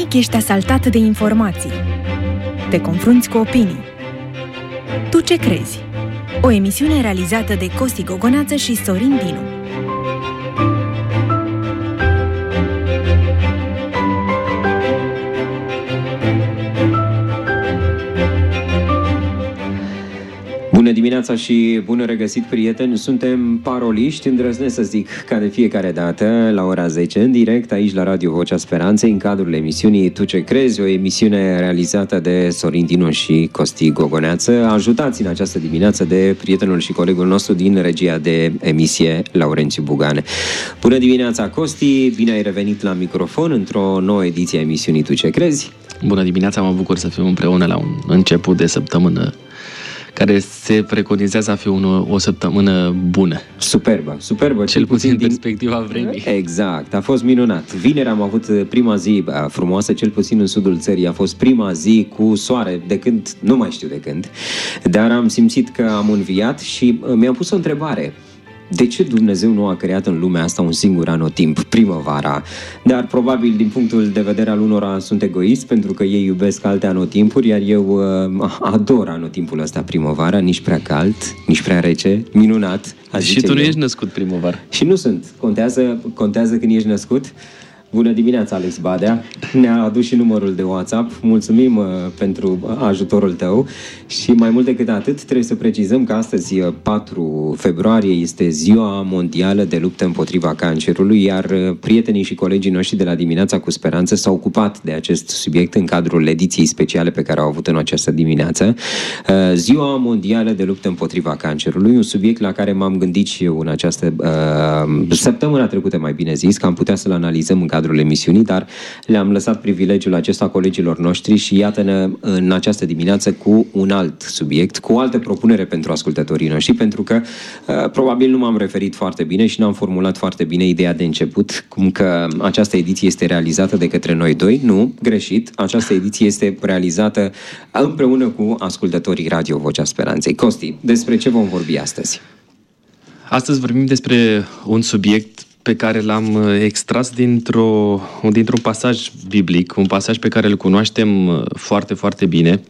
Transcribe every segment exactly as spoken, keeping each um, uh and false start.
trafic ești asaltat de informații. Te confrunți cu opinii. Tu ce crezi? O emisiune realizată de Costi Gogoneață și Sorin Dinu. Bună dimineața și bun regăsit, prieteni! Suntem paroliști, îndrăznesc să zic, ca de fiecare dată, la ora zece, în direct, aici la Radio Vocea Speranței, în cadrul emisiunii Tu ce crezi, o emisiune realizată de Sorin Dinu și Costi Gogoneață, ajutați în această dimineață de prietenul și colegul nostru din regia de emisie, Laurențiu Bugane. Bună dimineața, Costi! Bine ai revenit la microfon într-o nouă ediție a emisiunii Tu ce crezi? Bună dimineața, mă bucur să fim împreună la un început de săptămână care se preconizează a fi un, o săptămână bună. Superbă, superbă. Cel puțin din perspectiva vremii. Exact, a fost minunat. Vineri am avut prima zi frumoasă, cel puțin în sudul țării. A fost prima zi cu soare, de când, nu mai știu de când, dar am simțit că am înviat și mi-am pus o întrebare. De ce Dumnezeu nu a creat în lumea asta un singur anotimp, primăvara? Dar probabil din punctul de vedere al unora sunt egoist, pentru că ei iubesc alte anotimpuri, iar eu uh, ador anotimpul ăsta, primăvara, nici prea cald, nici prea rece, minunat. Și tu nu eu. ești născut primăvară. Și nu sunt. Contează, contează când ești născut? Bună dimineața, Alex Badea. Ne-a adus și numărul de WhatsApp. Mulțumim uh, pentru ajutorul tău. Și mai mult decât atât, trebuie să precizăm că astăzi, patru februarie, este Ziua Mondială de Luptă împotriva Cancerului, iar uh, prietenii și colegii noștri de la Dimineața cu Speranță s-au ocupat de acest subiect în cadrul ediției speciale pe care au avut în această dimineață. Uh, Ziua Mondială de Luptă împotriva Cancerului, un subiect la care m-am gândit și eu în această uh, săptămâna trecută, mai bine zis, că am putea să-l analizăm în cadrul emisiunii, dar le-am lăsat privilegiul acesta colegilor noștri și iată-ne în această dimineață cu un alt subiect, cu o altă propunere pentru ascultătorii noștri, pentru că uh, probabil nu m-am referit foarte bine și n-am formulat foarte bine ideea de început, cum că această ediție este realizată de către noi doi. Nu, greșit, această ediție este realizată împreună cu ascultătorii Radio Vocea Speranței. Costi, despre ce vom vorbi astăzi? Astăzi vorbim despre un subiect pe care l-am extras dintr-o, dintr-un pasaj biblic, un pasaj pe care îl cunoaștem foarte, foarte bine,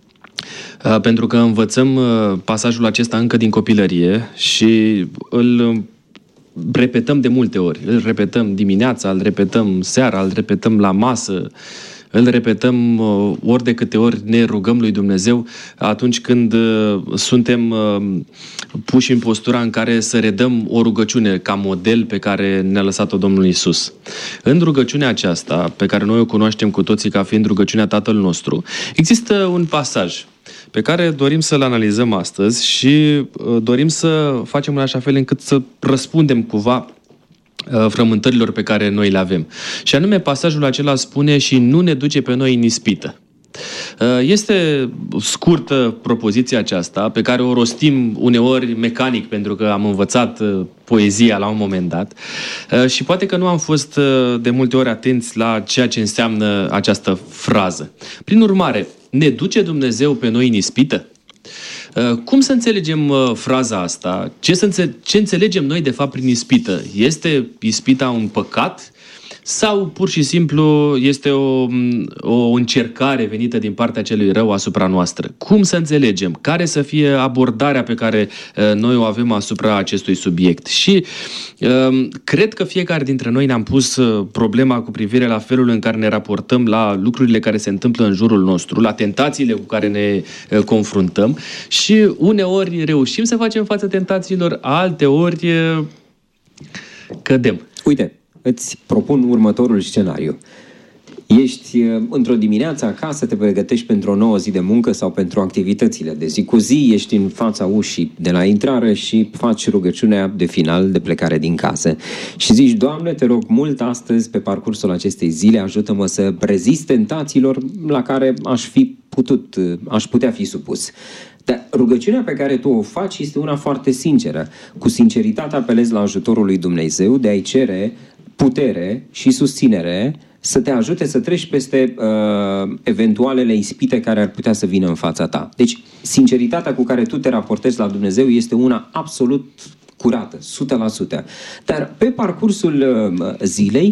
pentru că învățăm pasajul acesta încă din copilărie și îl repetăm de multe ori. Îl repetăm dimineața, îl repetăm seara, îl repetăm la masă, îl repetăm ori de câte ori ne rugăm lui Dumnezeu atunci când suntem puși în postura în care să redăm o rugăciune ca model pe care ne-a lăsat-o Domnul Iisus. În rugăciunea aceasta, pe care noi o cunoaștem cu toții ca fiind rugăciunea Tatăl nostru, există un pasaj pe care dorim să-l analizăm astăzi și dorim să facem în așa fel încât să răspundem cumva frământărilor pe care noi le avem. Și anume, pasajul acela spune: și nu ne duce pe noi în ispită. Este scurtă propoziția aceasta, pe care o rostim uneori mecanic, pentru că am învățat poezia la un moment dat și poate că nu am fost de multe ori atenți la ceea ce înseamnă această frază. Prin urmare, ne duce Dumnezeu pe noi în ispită? Cum să înțelegem fraza asta? Ce, să înțe- ce înțelegem noi de fapt prin ispită? Este ispita un păcat? Sau pur și simplu este o, o încercare venită din partea celui rău asupra noastră? Cum să înțelegem? Care să fie abordarea pe care uh, noi o avem asupra acestui subiect? Și uh, cred că fiecare dintre noi ne-am pus uh, problema cu privire la felul în care ne raportăm la lucrurile care se întâmplă în jurul nostru, la tentațiile cu care ne uh, confruntăm și uneori reușim să facem față tentațiilor, alteori uh, cădem. Uite, îți propun următorul scenariu. Ești într-o dimineață acasă, te pregătești pentru o nouă zi de muncă sau pentru activitățile de zi cu zi, ești în fața ușii de la intrare și faci rugăciunea de final de plecare din casă. Și zici: Doamne, te rog mult astăzi, pe parcursul acestei zile, ajută-mă să rezist tentațiilor la care aș fi putut, aș putea fi supus. Dar rugăciunea pe care tu o faci este una foarte sinceră. Cu sinceritate apelezi la ajutorul lui Dumnezeu de a-i cere putere și susținere să te ajute să treci peste uh, eventualele ispite care ar putea să vină în fața ta. Deci, sinceritatea cu care tu te raportezi la Dumnezeu este una absolut curată, o sută la sută. Dar pe parcursul uh, zilei,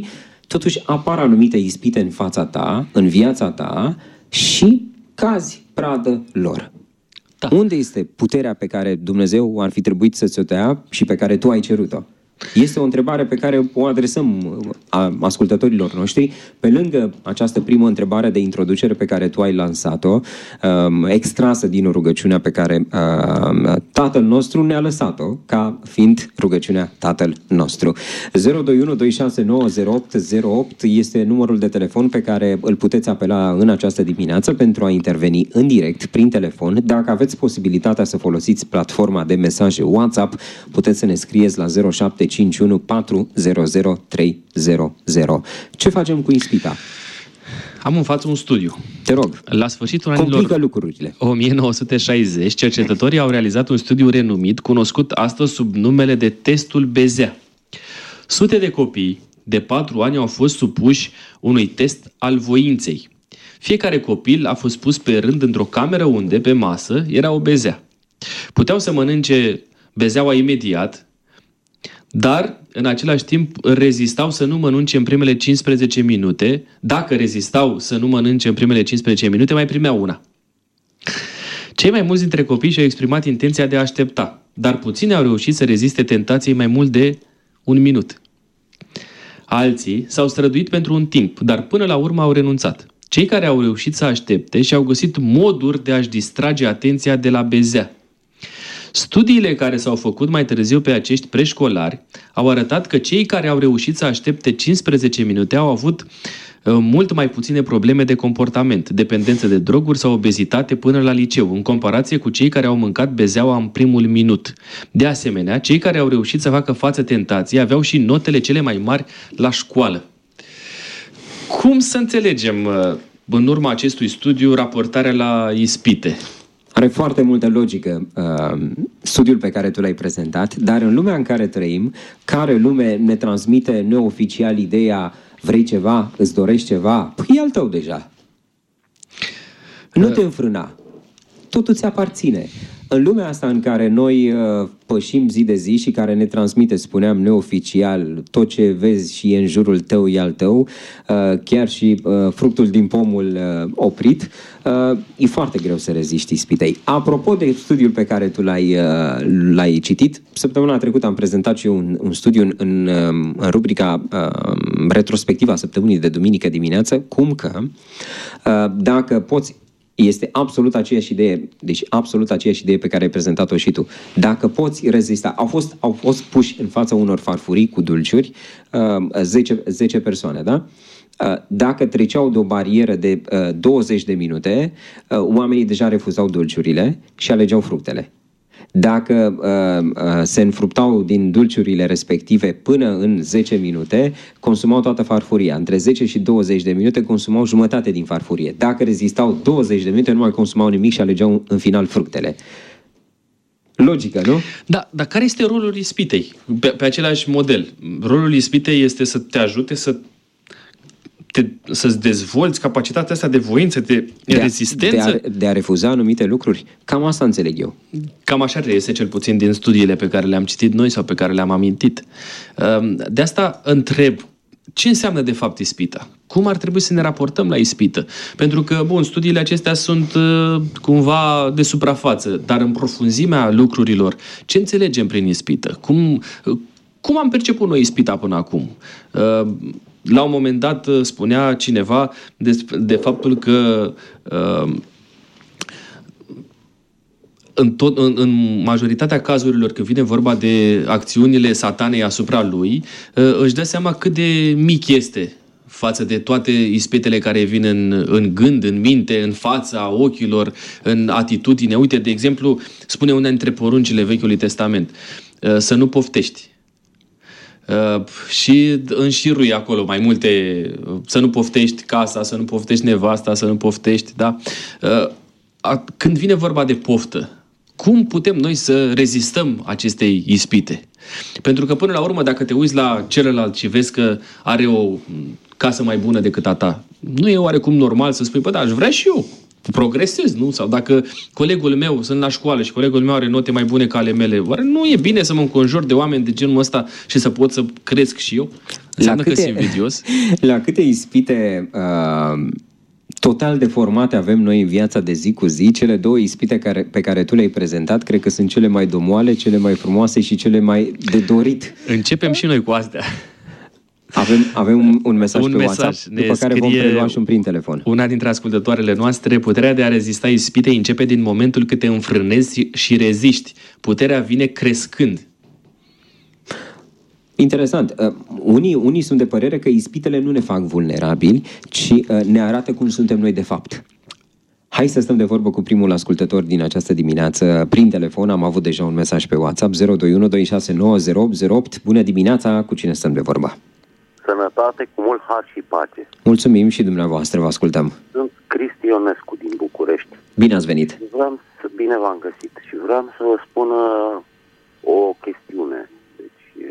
totuși apar anumite ispite în fața ta, în viața ta și cazi pradă lor. Da. Unde este puterea pe care Dumnezeu ar fi trebuit să ți-o dea și pe care tu ai cerut-o? Este o întrebare pe care o adresăm ascultătorilor noștri, pe lângă această primă întrebare de introducere pe care tu ai lansat-o, extrasă din rugăciunea pe care Tatăl nostru ne-a lăsat-o, ca fiind rugăciunea Tatăl nostru. zero doi unu doi șase nouă zero opt zero opt este numărul de telefon pe care îl puteți apela în această dimineață pentru a interveni în direct prin telefon. Dacă aveți posibilitatea să folosiți platforma de mesaje WhatsApp, puteți să ne scrieți la zero șapte cinci unu patru zero zero trei zero zero. Ce facem cu ispita? Am în față un studiu. Te rog. La sfârșitul anilor lucrurile. o mie nouă sute șaizeci, cercetătorii au realizat un studiu renumit, cunoscut astăzi sub numele de testul Bézea. Sute de copii de patru ani au fost supuși unui test al voinței. Fiecare copil a fost pus pe rând într-o cameră unde, pe masă, era o bezea. Puteau să mănânce bezeaua imediat, dar, în același timp, rezistau să nu mănânce în primele cincisprezece minute. Dacă rezistau să nu mănânce în primele cincisprezece minute, mai primeau una. Cei mai mulți dintre copii și-au exprimat intenția de a aștepta, dar puțini au reușit să reziste tentației mai mult de un minut. Alții s-au străduit pentru un timp, dar până la urmă au renunțat. Cei care au reușit să aștepte și-au găsit moduri de a-și distrage atenția de la bezea. Studiile care s-au făcut mai târziu pe acești preșcolari au arătat că cei care au reușit să aștepte cincisprezece minute au avut uh, mult mai puține probleme de comportament, dependență de droguri sau obezitate până la liceu, în comparație cu cei care au mâncat bezeaua în primul minut. De asemenea, cei care au reușit să facă față tentației aveau și notele cele mai mari la școală. Cum să înțelegem, uh, în urma acestui studiu, raportarea la ispite? Are foarte multă logică uh, studiul pe care tu l-ai prezentat, dar în lumea în care trăim, care lume ne transmite neoficial ideea vrei ceva, îți dorești ceva, păi e al tău deja. Nu te înfrâna. Totul ți aparține. În lumea asta în care noi uh, pășim zi de zi și care ne transmite, spuneam, neoficial, tot ce vezi și e în jurul tău e al tău, uh, chiar și uh, fructul din pomul uh, oprit, uh, e foarte greu să reziști ispitei. Apropo de studiul pe care tu l-ai, uh, l-ai citit, săptămâna trecută am prezentat și eu un, un studiu în, în, în rubrica uh, retrospectiva săptămânii de duminică dimineață, cum că uh, dacă poți, este absolut aceeași idee, deci absolut aceeași idee pe care ai prezentat-o și tu. Dacă poți rezista, au fost, au fost puși în fața unor farfurii cu dulciuri zece, zece persoane, da? Dacă treceau de o barieră de douăzeci de minute, oamenii deja refuzau dulciurile și alegeau fructele. Dacă uh, uh, se înfruptau din dulciurile respective până în zece minute, consumau toată farfuria. Între zece și douăzeci de minute consumau jumătate din farfurie. Dacă rezistau douăzeci de minute, nu mai consumau nimic și alegeau în final fructele. Logică, nu? Da, dar care este rolul ispitei? Pe, pe același model. Rolul ispitei este să te ajute să Te, să-ți dezvolți capacitatea asta de voință, de, de rezistență. De a, de a refuza anumite lucruri. Cam asta înțeleg eu. Cam așa reiese cel puțin din studiile pe care le-am citit noi sau pe care le-am amintit. De asta întreb, ce înseamnă de fapt ispita? Cum ar trebui să ne raportăm la ispită? Pentru că, bun, studiile acestea sunt cumva de suprafață, dar în profunzimea lucrurilor, ce înțelegem prin ispită? Cum, cum am perceput noi ispita până acum? La un moment dat spunea cineva de, de faptul că uh, în, tot, în, în majoritatea cazurilor când vine vorba de acțiunile satanei asupra lui, uh, își dă seama cât de mic este față de toate ispitele care vin în, în gând, în minte, în fața ochilor, în atitudine. Uite, de exemplu, spune una dintre poruncile Vechiului Testament, uh, să nu poftești. Uh, și înșirui acolo mai multe, uh, să nu poftești casa, să nu poftești nevasta, să nu poftești, da? Uh, a, când vine vorba de poftă, cum putem noi să rezistăm acestei ispite? Pentru că până la urmă, dacă te uiți la celălalt și vezi că are o casă mai bună decât a ta, nu e oarecum normal să spui, bă, da, aș vrea și eu, progresez, nu? Sau dacă colegul meu, sunt la școală și colegul meu are note mai bune ca ale mele, oare nu e bine să mă înconjur de oameni de genul ăsta și să pot să cresc și eu? Înseamnă că sunt invidios? La câte ispite uh, total deformate avem noi în viața de zi cu zi, cele două ispite care, pe care tu le-ai prezentat, cred că sunt cele mai domoale, cele mai frumoase și cele mai de dorit. Începem și noi cu astea. Avem, avem un, un mesaj un pe mesaj. WhatsApp, după care vom prelua și un prin telefon. Una dintre ascultătoarele noastre: puterea de a rezista ispitei începe din momentul când te înfrânezi și reziști. Puterea vine crescând. Interesant. Uh, unii, unii sunt de părere că ispitele nu ne fac vulnerabili, ci uh, ne arată cum suntem noi de fapt. Hai să stăm de vorbă cu primul ascultător din această dimineață. Prin telefon am avut deja un mesaj pe WhatsApp zero doi unu doi șase nouă zero opt zero opt. Bună dimineața, cu cine stăm de vorbă? Sănătate, cu mult har și pace. Mulțumim și dumneavoastră, vă ascultăm. Sunt Cristi Ionescu din București. Bine ați venit. Vreau să, bine v-am găsit și vreau să vă spun o chestiune. Deci,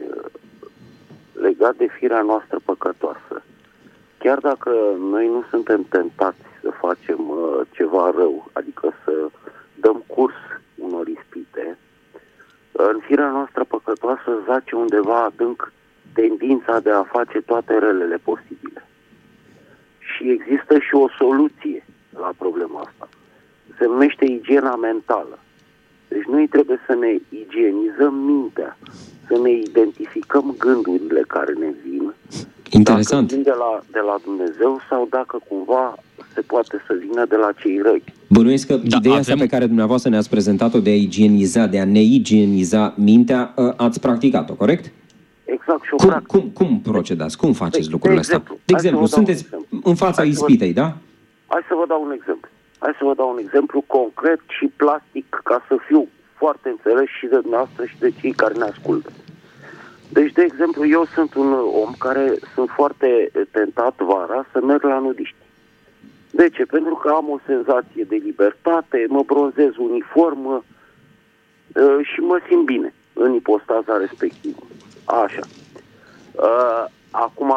legat de firea noastră păcătoasă. Chiar dacă noi nu suntem tentați să facem uh, ceva rău, adică să dăm curs unor ispite, în firea noastră păcătoasă zace undeva adânc tendința de a face toate relele posibile. Și există și o soluție la problema asta. Se numește igiena mentală. Deci noi trebuie să ne igienizăm mintea, să ne identificăm gândurile care ne vin. Interesant. Dacă vin de la, de la Dumnezeu sau dacă cumva se poate să vină de la cei răi. Bănuiesc că da, ideea avem... asta pe care dumneavoastră ne-ați prezentat-o de a igieniza, de a ne igieniza mintea, ați practicat-o, corect? Exact, și o cum, practic. cum, cum procedați? Cum faceți de, lucrurile de exemplu, astea? De exemplu, sunteți exemplu. în fața hai ispitei, vă... da? Hai să vă dau un exemplu. Hai să vă dau un exemplu concret și plastic ca să fiu foarte înțeles și de dumneavoastră și de cei care ne ascultă. Deci, de exemplu, eu sunt un om care sunt foarte tentat vara să merg la nudiști. De ce? Pentru că am o senzație de libertate, mă bronzez uniformă uh, și mă simt bine în ipostaza respectivă. Așa. Uh, acum,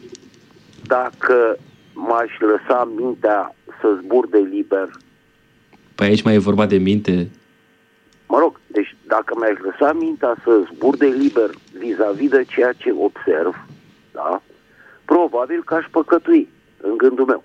dacă m-aș lăsa mintea să zburde liber... Păi aici mai e vorba de minte... Mă rog, deci dacă mi-aș lăsa mintea să zburde liber vis-a-vis de ceea ce observ, da, probabil că aș păcătui în gândul meu.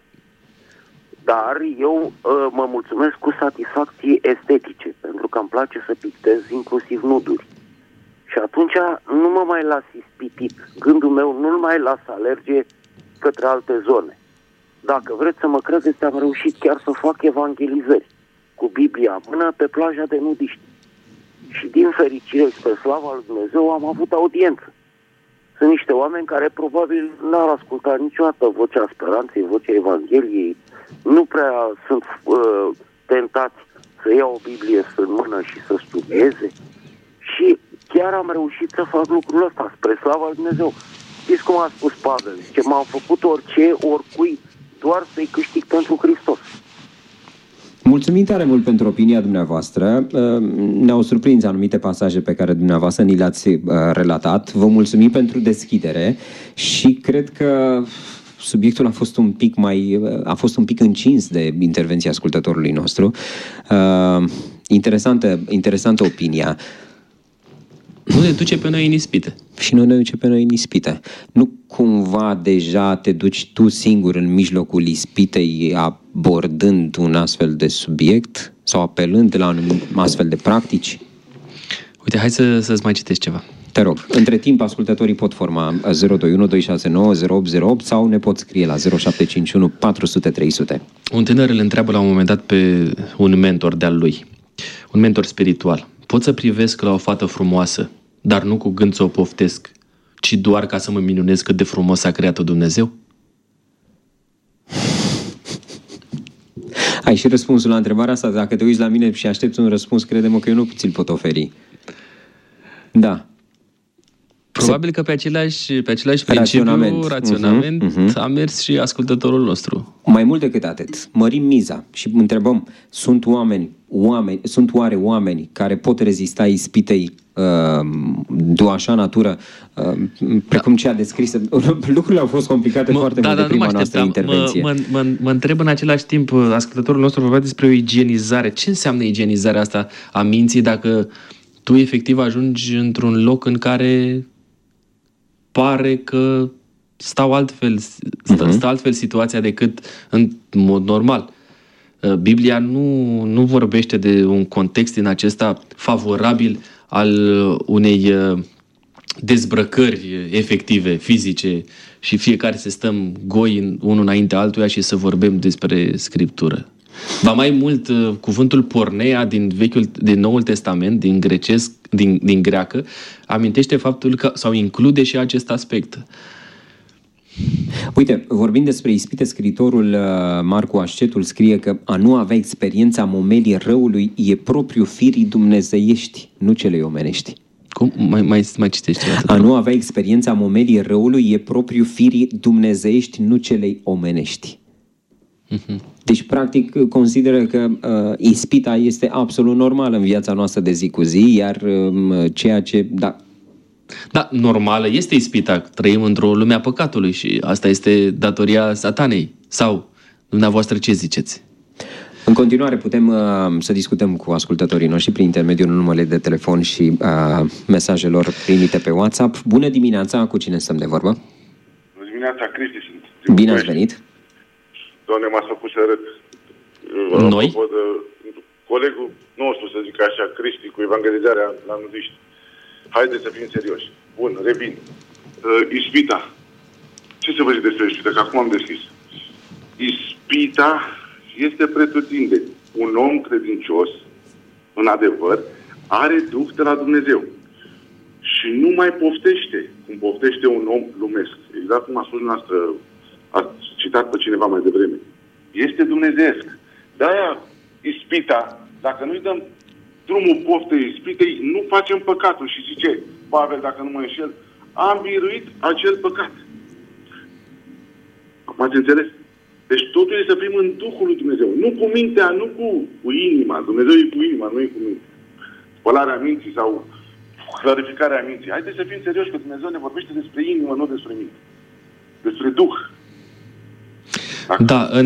Dar eu uh, mă mulțumesc cu satisfacții estetice, pentru că îmi place să pictez inclusiv nuduri. Și atunci nu mă mai las ispitit. Gândul meu nu-l mai las să alerge către alte zone. Dacă vreți să mă credeți, am reușit chiar să fac evangelizări cu Biblia în mână pe plaja de nudiști. Și din fericire, spre slava lui Dumnezeu, am avut audiență. Sunt niște oameni care probabil n-ar asculta niciodată vocea speranței, vocea Evangheliei, nu prea sunt uh, tentați să iau o Biblie în mână și să studieze. Și chiar am reușit să fac lucrul ăsta, spre slava lui Dumnezeu. Știți cum a spus Pavel? Zice, m-am făcut orice, oricui, doar să-i câștig pentru Hristos. Mulțumim tare mult pentru opinia dumneavoastră. Ne-au surprins anumite pasaje pe care dumneavoastră ni le-ați relatat. Vă mulțumim pentru deschidere și cred că subiectul a fost un pic mai a fost un pic încins de intervenția ascultătorului nostru. Interesantă, interesantă opinia. Nu ne duce pe noi în ispite. Și nu ne duce pe noi în ispite. Nu cumva deja te duci tu singur în mijlocul ispitei abordând un astfel de subiect sau apelând la un astfel de practici? Uite, hai să, să-ți mai citești ceva. Te rog. Între timp, ascultătorii pot forma zero doi unu doi șase nouă zero opt zero opt sau ne pot scrie la zero șapte cinci unu patru zero zero trei zero zero. Un tânăr îl întreabă la un moment dat pe un mentor de-al lui, un mentor spiritual. Pot să privesc la o fată frumoasă, dar nu cu gând să o poftesc, ci doar ca să mă minunez cât de frumos a creat-o Dumnezeu? Ai și răspunsul la întrebarea asta. Dacă te uiți la mine și aștepți un răspuns, crede-mă că eu nu ți-l pot oferi. Da. Probabil că pe același, pe același principiu, raționament, raționament uh-huh, uh-huh. a mers și ascultătorul nostru. Mai mult decât atât, mărim miza și întrebăm, sunt oameni, oameni, sunt oare oameni care pot rezista ispitei uh, de o așa natură, uh, precum da. cea descrisă? Lucrurile au fost complicate mă, foarte da, mult da, de prima noastră intervenție. Mă, mă, mă, mă întreb în același timp, ascultătorul nostru vorbea despre o igienizare. Ce înseamnă igienizarea asta a minții dacă tu efectiv ajungi într-un loc în care pare că stau altfel, stă, uh-huh. stă altfel situația decât în mod normal. Biblia nu, nu vorbește de un context din acesta favorabil al unei dezbrăcări efective, fizice, și fiecare să stăm goi unul înainte altuia și să vorbim despre Scriptură. Ba mai mult, cuvântul porneia din Vechiul, din Noul Testament, din grecesc, din, din greacă, amintește faptul că, sau include și acest aspect. Uite, vorbind despre ispite, scriitorul Marcu Ascetul scrie că a nu avea experiența momelii răului e propriu firii dumnezeiești, nu celei omenești. Cum? Mai, mai, mai citești? A nu avea experiența momelii răului e propriu firii dumnezeiești, nu celei omenești. Uh-huh. Deci, practic, consideră că uh, ispita este absolut normală în viața noastră de zi cu zi, iar uh, ceea ce... Da, Da, normală este ispita. Trăim într-o lume a păcatului și asta este datoria Satanei. Sau, dumneavoastră, ce ziceți? În continuare putem uh, să discutăm cu ascultătorii noștri prin intermediul numerului de telefon și uh, mesajelor primite pe WhatsApp. Bună dimineața, cu cine stăm de vorbă? Bună dimineața, Cristi sunt. Bine ați venit. Doamne, m-ați făcut să arăt. Noi? De, colegul nostru, să zic așa, Cristi, cu evangelizarea la nudiști. Haideți să fim serioși. Bun, revin. Uh, ispita. Ce să vă zic despre ispita? Că acum am deschis. Ispita este pretutindeni. Un om credincios, în adevăr, are Duh de la Dumnezeu. Și nu mai poftește cum poftește un om lumesc. Exact cum a spus noastră, ați citat pe cineva mai devreme. Este dumnezeiesc. De-aia ispita, dacă nu-i dăm drumul poftei ispitei, nu facem păcatul. Și zice Pavel, dacă nu mă înșel, am biruit acel păcat. M-ați înțeles? Deci totul e să fim în Duhul lui Dumnezeu. Nu cu mintea, nu cu, cu inima. Dumnezeu e cu inima, nu e cu mintea. Spălarea minții sau clarificarea minții. Haideți să fim serioși că Dumnezeu ne vorbește despre inimă, nu despre minte. Despre Duh. Dacă... Da, în,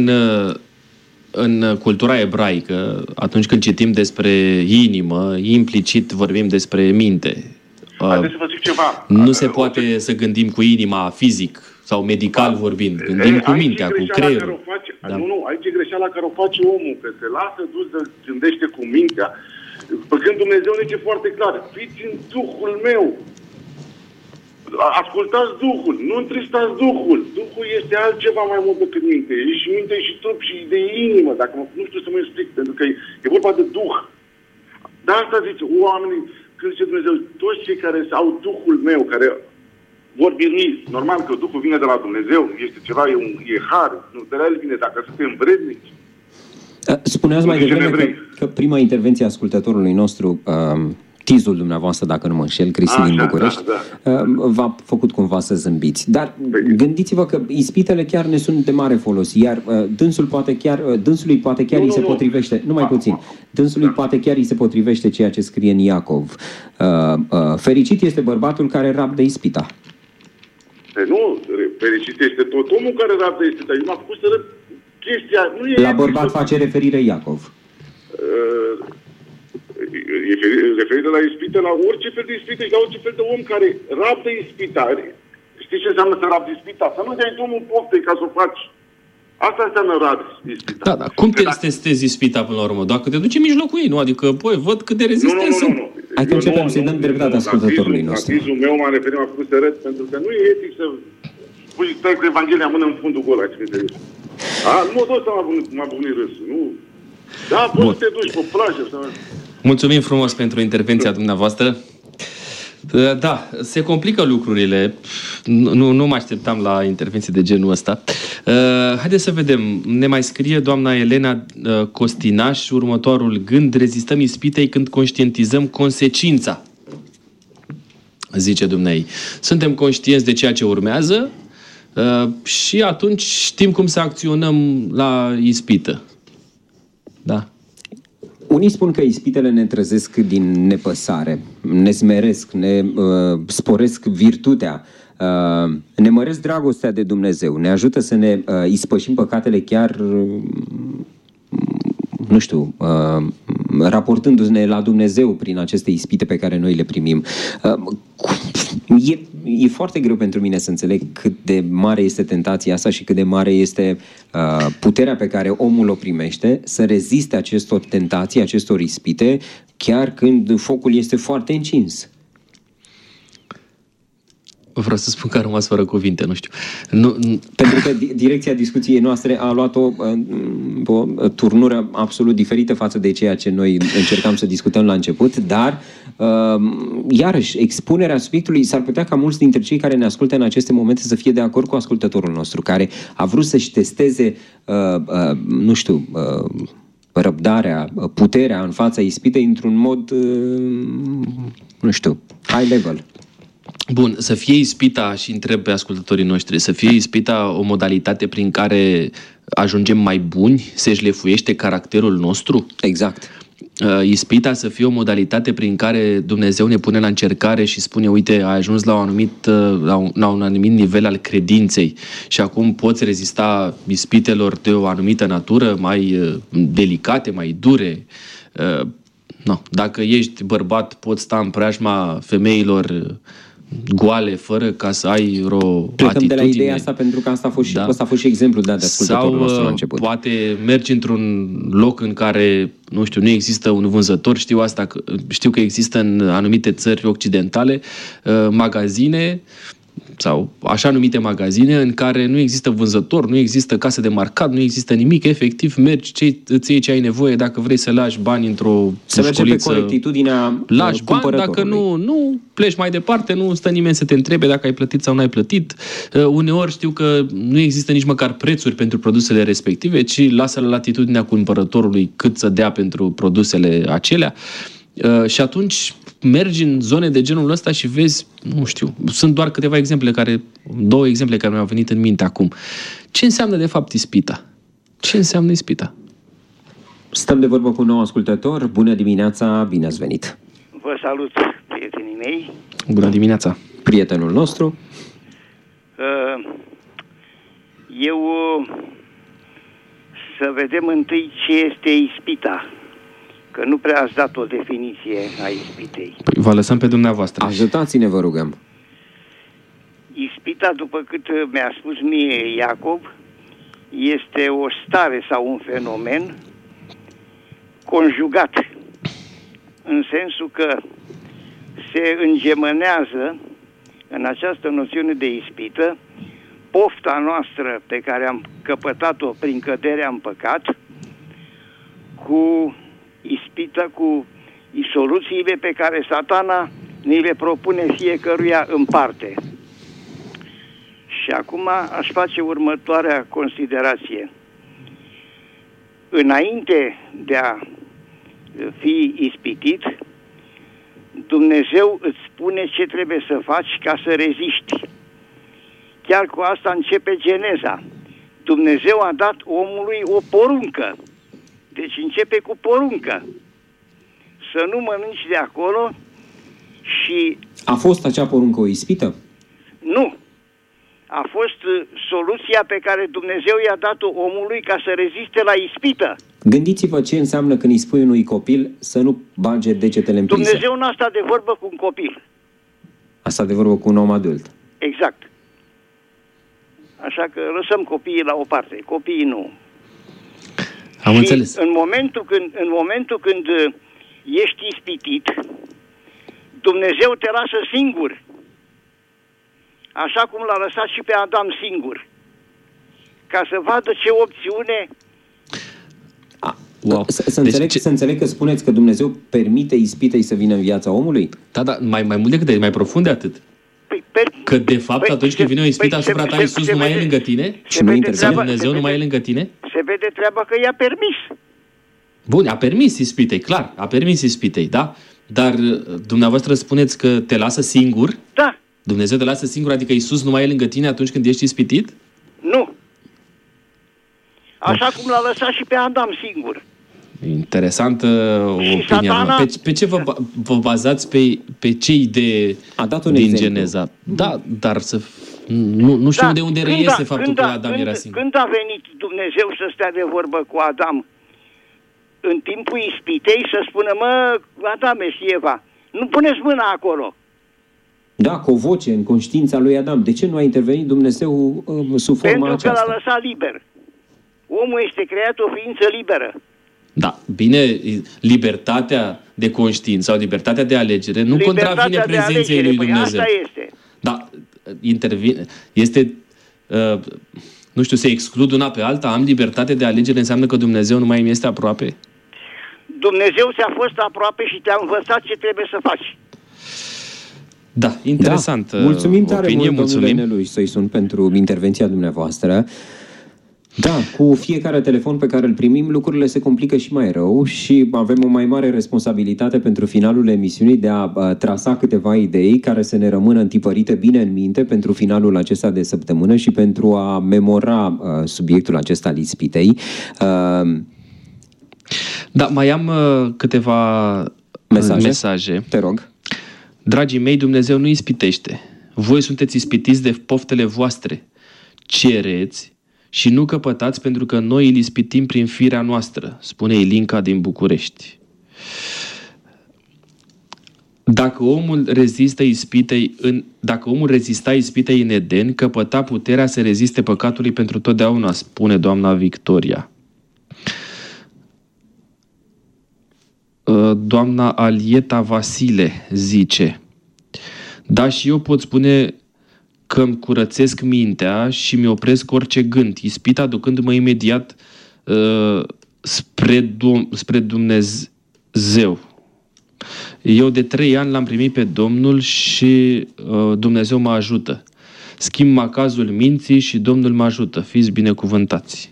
în cultura ebraică, atunci când citim despre inimă, implicit vorbim despre minte. Haideți să vă zic ceva. Nu se poate să gândim cu inima fizic sau medical vorbind. Gândim cu mintea, cu creierul. Face, da. Nu, nu, aici e greșeala care o face omul, că se lasă dus să gândește cu mintea. Pe când Dumnezeu ne zice foarte clar, fiți în Duhul meu. Ascultați Duhul, nu întristați Duhul. Duhul este altceva mai mult decât minte. E și minte, și trup, și de inimă, dacă nu știu să mă explic, pentru că e, e vorba de Duh. De asta zice, oamenii, când zice Dumnezeu, toți cei care au Duhul meu, care vor birui, normal că Duhul vine de la Dumnezeu, este ceva, e, un, e har, nu de la el vine, dacă suntem vrednici. Spuneați mai devreme că, că prima intervenție a ascultătorului nostru, uh, tizul dumneavoastră, dacă nu mă înșel, Cristi din București, da, da. uh, v-a făcut cumva să zâmbiți. Dar păi, gândiți-vă că ispitele chiar ne sunt de mare folos, iar uh, dânsul poate chiar, uh, dânsului poate chiar nu, îi se nu, potrivește, nu mai puțin, dânsului da. poate chiar îi se potrivește ceea ce scrie în Iacov. Uh, uh, fericit este bărbatul care rabdă ispita. Păi nu, fericit este tot omul care rabdă ispita. Eu m-am făcut să râd chestia. Nu e la bărbat face referire Iacov. Uh, e referită la ispită, la orice fel de ispită și la orice fel de om care rabdă ispita. Știi ce înseamnă să rabdă ispita? Să nu dai drumul poftei ca să o faci. Asta înseamnă rabdă ispita. Da, da. Cum te testezi ispita până la urmă? Dacă te duci în mijlocul ei, nu? Adică, băi, văd cât de rezistent sunt. Nu, nu, nu. Hai că începem să-i dăm dreptate ascultătorului nostru. La tizul meu m-a referit, m-a făcut să râd, pentru că nu e etic să pui, stai cu Evanghelia mână în fundul gol, aici, înțeles. A, nu, tot ăsta m-a bucnit râsul, nu? Da, poți să te duci pe plajă, să... Mulțumim frumos pentru intervenția dumneavoastră. Da, se complică lucrurile. Nu, nu mă așteptam la intervenții de genul ăsta. Haideți să vedem. Ne mai scrie doamna Elena Costinaș următorul gând. Rezistăm ispitei când conștientizăm consecința. Zice dumneai. Suntem conștienți de ceea ce urmează și atunci știm cum să acționăm la ispită. Da. Unii spun că ispitele ne trezesc din nepăsare, ne smeresc, ne uh, sporesc virtutea, uh, ne măresc dragostea de Dumnezeu, ne ajută să ne uh, ispășim păcatele chiar, uh, nu știu, uh, raportându-ne la Dumnezeu prin aceste ispite pe care noi le primim. Uh, E, e foarte greu pentru mine să înțeleg cât de mare este tentația asta și cât de mare este uh, puterea pe care omul o primește să reziste acestor tentații, acestor ispite, chiar când focul este foarte încins. Vreau să spun că a rămas fără cuvinte, nu știu. Nu, nu... Pentru că direcția discuției noastre a luat o, o turnură absolut diferită față de ceea ce noi încercam să discutăm la început, dar iarăși, expunerea subiectului, s-ar putea ca mulți dintre cei care ne ascultă în aceste momente să fie de acord cu ascultătorul nostru, care a vrut să-și testeze, nu știu, răbdarea, puterea în fața ispitei într-un mod, nu știu, high level. Bun, să fie ispita, și întreb pe ascultătorii noștri, să fie ispita o modalitate prin care ajungem mai buni, se șlefuiește caracterul nostru? Exact. Ispita să fie o modalitate prin care Dumnezeu ne pune la încercare și spune, uite, ai ajuns la un anumit, la un, la un anumit nivel al credinței și acum poți rezista ispitelor de o anumită natură, mai delicate, mai dure. No. Dacă ești bărbat, poți sta în preajma femeilor goale, fără ca să ai o Plecăm atitudine. de la ideea asta, pentru că asta a fost și, da. asta a fost și exemplul dat de ascultătorul nostru la început. Sau poate mergi într-un loc în care, nu știu, nu există un vânzător, știu asta, știu că există în anumite țări occidentale magazine sau așa numite magazine în care nu există vânzător, nu există casă de marcat, nu există nimic, efectiv mergi, ce, îți iei ce ai nevoie, dacă vrei să lași bani într-o să merge pe corectitudinea lași bani, dacă nu, nu pleci mai departe, nu stă nimeni să te întrebe dacă ai plătit sau nu ai plătit. Uneori știu că nu există nici măcar prețuri pentru produsele respective, ci lasă la latitudinea cumpărătorului cât să dea pentru produsele acelea. Și atunci mergi în zone de genul ăsta și vezi, nu știu, sunt doar câteva exemple, care, două exemple care mi-au venit în minte acum. Ce înseamnă de fapt ispita? Ce înseamnă ispita? Stăm de vorbă cu un nou ascultător. Bună dimineața, bine ați venit! Vă salut, prietenii mei! Bună dimineața! Prietenul nostru? Eu să vedem întâi ce este ispita. Că nu prea ați dat o definiție a ispitei. Păi vă lăsăm pe dumneavoastră. Ajutați-ne, vă rugăm. Ispita, după cât mi-a spus mie Iacob, este o stare sau un fenomen conjugat. În sensul că se îngemânează în această noțiune de ispită pofta noastră pe care am căpătat-o prin căderea în păcat cu ispită, cu soluțiile pe care Satana ni le propune fiecăruia în parte. Și acum aș face următoarea considerație. Înainte de a fi ispitit, Dumnezeu îți spune ce trebuie să faci ca să reziști. Chiar cu asta începe Geneza. Dumnezeu a dat omului o poruncă. Deci începe cu poruncă. Să nu mănânci de acolo și... A fost acea poruncă o ispită? Nu. A fost soluția pe care Dumnezeu i-a dat-o omului ca să reziste la ispită. Gândiți-vă ce înseamnă când îi spui unui copil să nu bage degetele în priză. Dumnezeu n-a stat de vorbă cu un copil. A stat de vorbă cu un om adult. Exact. Așa că lăsăm copiii la o parte. Copiii nu. Am și înțeles. În momentul când, în momentul când ești ispitit, Dumnezeu te lasă singur. Așa cum l-a lăsat și pe Adam singur. Ca să vadă ce opțiune... A, wow. Să, să, deci înțeleg, ce... să înțeleg că spuneți că Dumnezeu permite ispitei să vină în viața omului? Da, da, mai, mai mult decât de, mai profund de atât. Păi, per... Că de fapt păi, atunci când vine o ispită păi, asupra se, ta, se, Iisus se nu mai vede, e lângă tine? Și nu treaba, Dumnezeu nu mai e lângă tine? Se vede treaba că i-a permis. Bun, a permis ispitei, clar, a permis ispitei, da? Dar dumneavoastră spuneți că te lasă singur? Da. Dumnezeu te lasă singur, adică Iisus nu mai e lângă tine atunci când ești ispitit? Nu. Așa cum l-a lăsat și pe Adam singur. Interesantă opinia. Satana... Pe, pe ce vă, vă bazați? Pe, pe ce idee a dat un din exemplu. Geneza? Da, dar să... Nu, nu știu da, de unde când reiese a, faptul când că a, Adam când, era singur. Când a venit Dumnezeu să stea de vorbă cu Adam în timpul ispitei, să spună, mă, Adame și Eva, nu puneți mâna acolo. Da, cu o voce în conștiința lui Adam. De ce nu a intervenit Dumnezeu uh, sub forma Pentru că aceasta? l-a lăsat liber. Omul este creat o ființă liberă. Da, bine, libertatea de conștiință sau libertatea de alegere nu Libertatea contravine de prezenței alegere, lui păi Dumnezeu. asta este. Da, intervine, este, uh, nu știu, se exclud una pe alta, am libertate de alegere, înseamnă că Dumnezeu nu mai îmi este aproape? Dumnezeu ți-a fost aproape și te-a învățat ce trebuie să faci. Da, interesant. Da. Mulțumim tare opinie, mult, domnule Nelui Soisun, pentru intervenția dumneavoastră. Da, cu fiecare telefon pe care îl primim, lucrurile se complică și mai rău și avem o mai mare responsabilitate pentru finalul emisiunii de a uh, trasa câteva idei care să ne rămână întipărite bine în minte pentru finalul acesta de săptămână și pentru a memora uh, subiectul acesta al ispitei. Uh, da, mai am uh, câteva mesaje. mesaje. Te rog. Dragii mei, Dumnezeu nu ispitește. Voi sunteți ispitiți de poftele voastre. Cereți și nu căpătați pentru că noi îl ispitim prin firea noastră, spune Ilinca din București. Dacă omul rezistă ispitei în, dacă omul rezista ispitei în Eden, căpăta puterea să reziste păcatului pentru totdeauna, spune doamna Victoria. Doamna Alieta Vasile zice: da, și eu pot spune că îmi curățesc mintea și mi opresc orice gând, ispita ducându-mă imediat uh, spre, Dum- spre Dumnezeu. Eu de trei ani l-am primit pe Domnul și uh, Dumnezeu mă ajută. Schimb macazul minții și Domnul mă ajută. Fiți binecuvântați.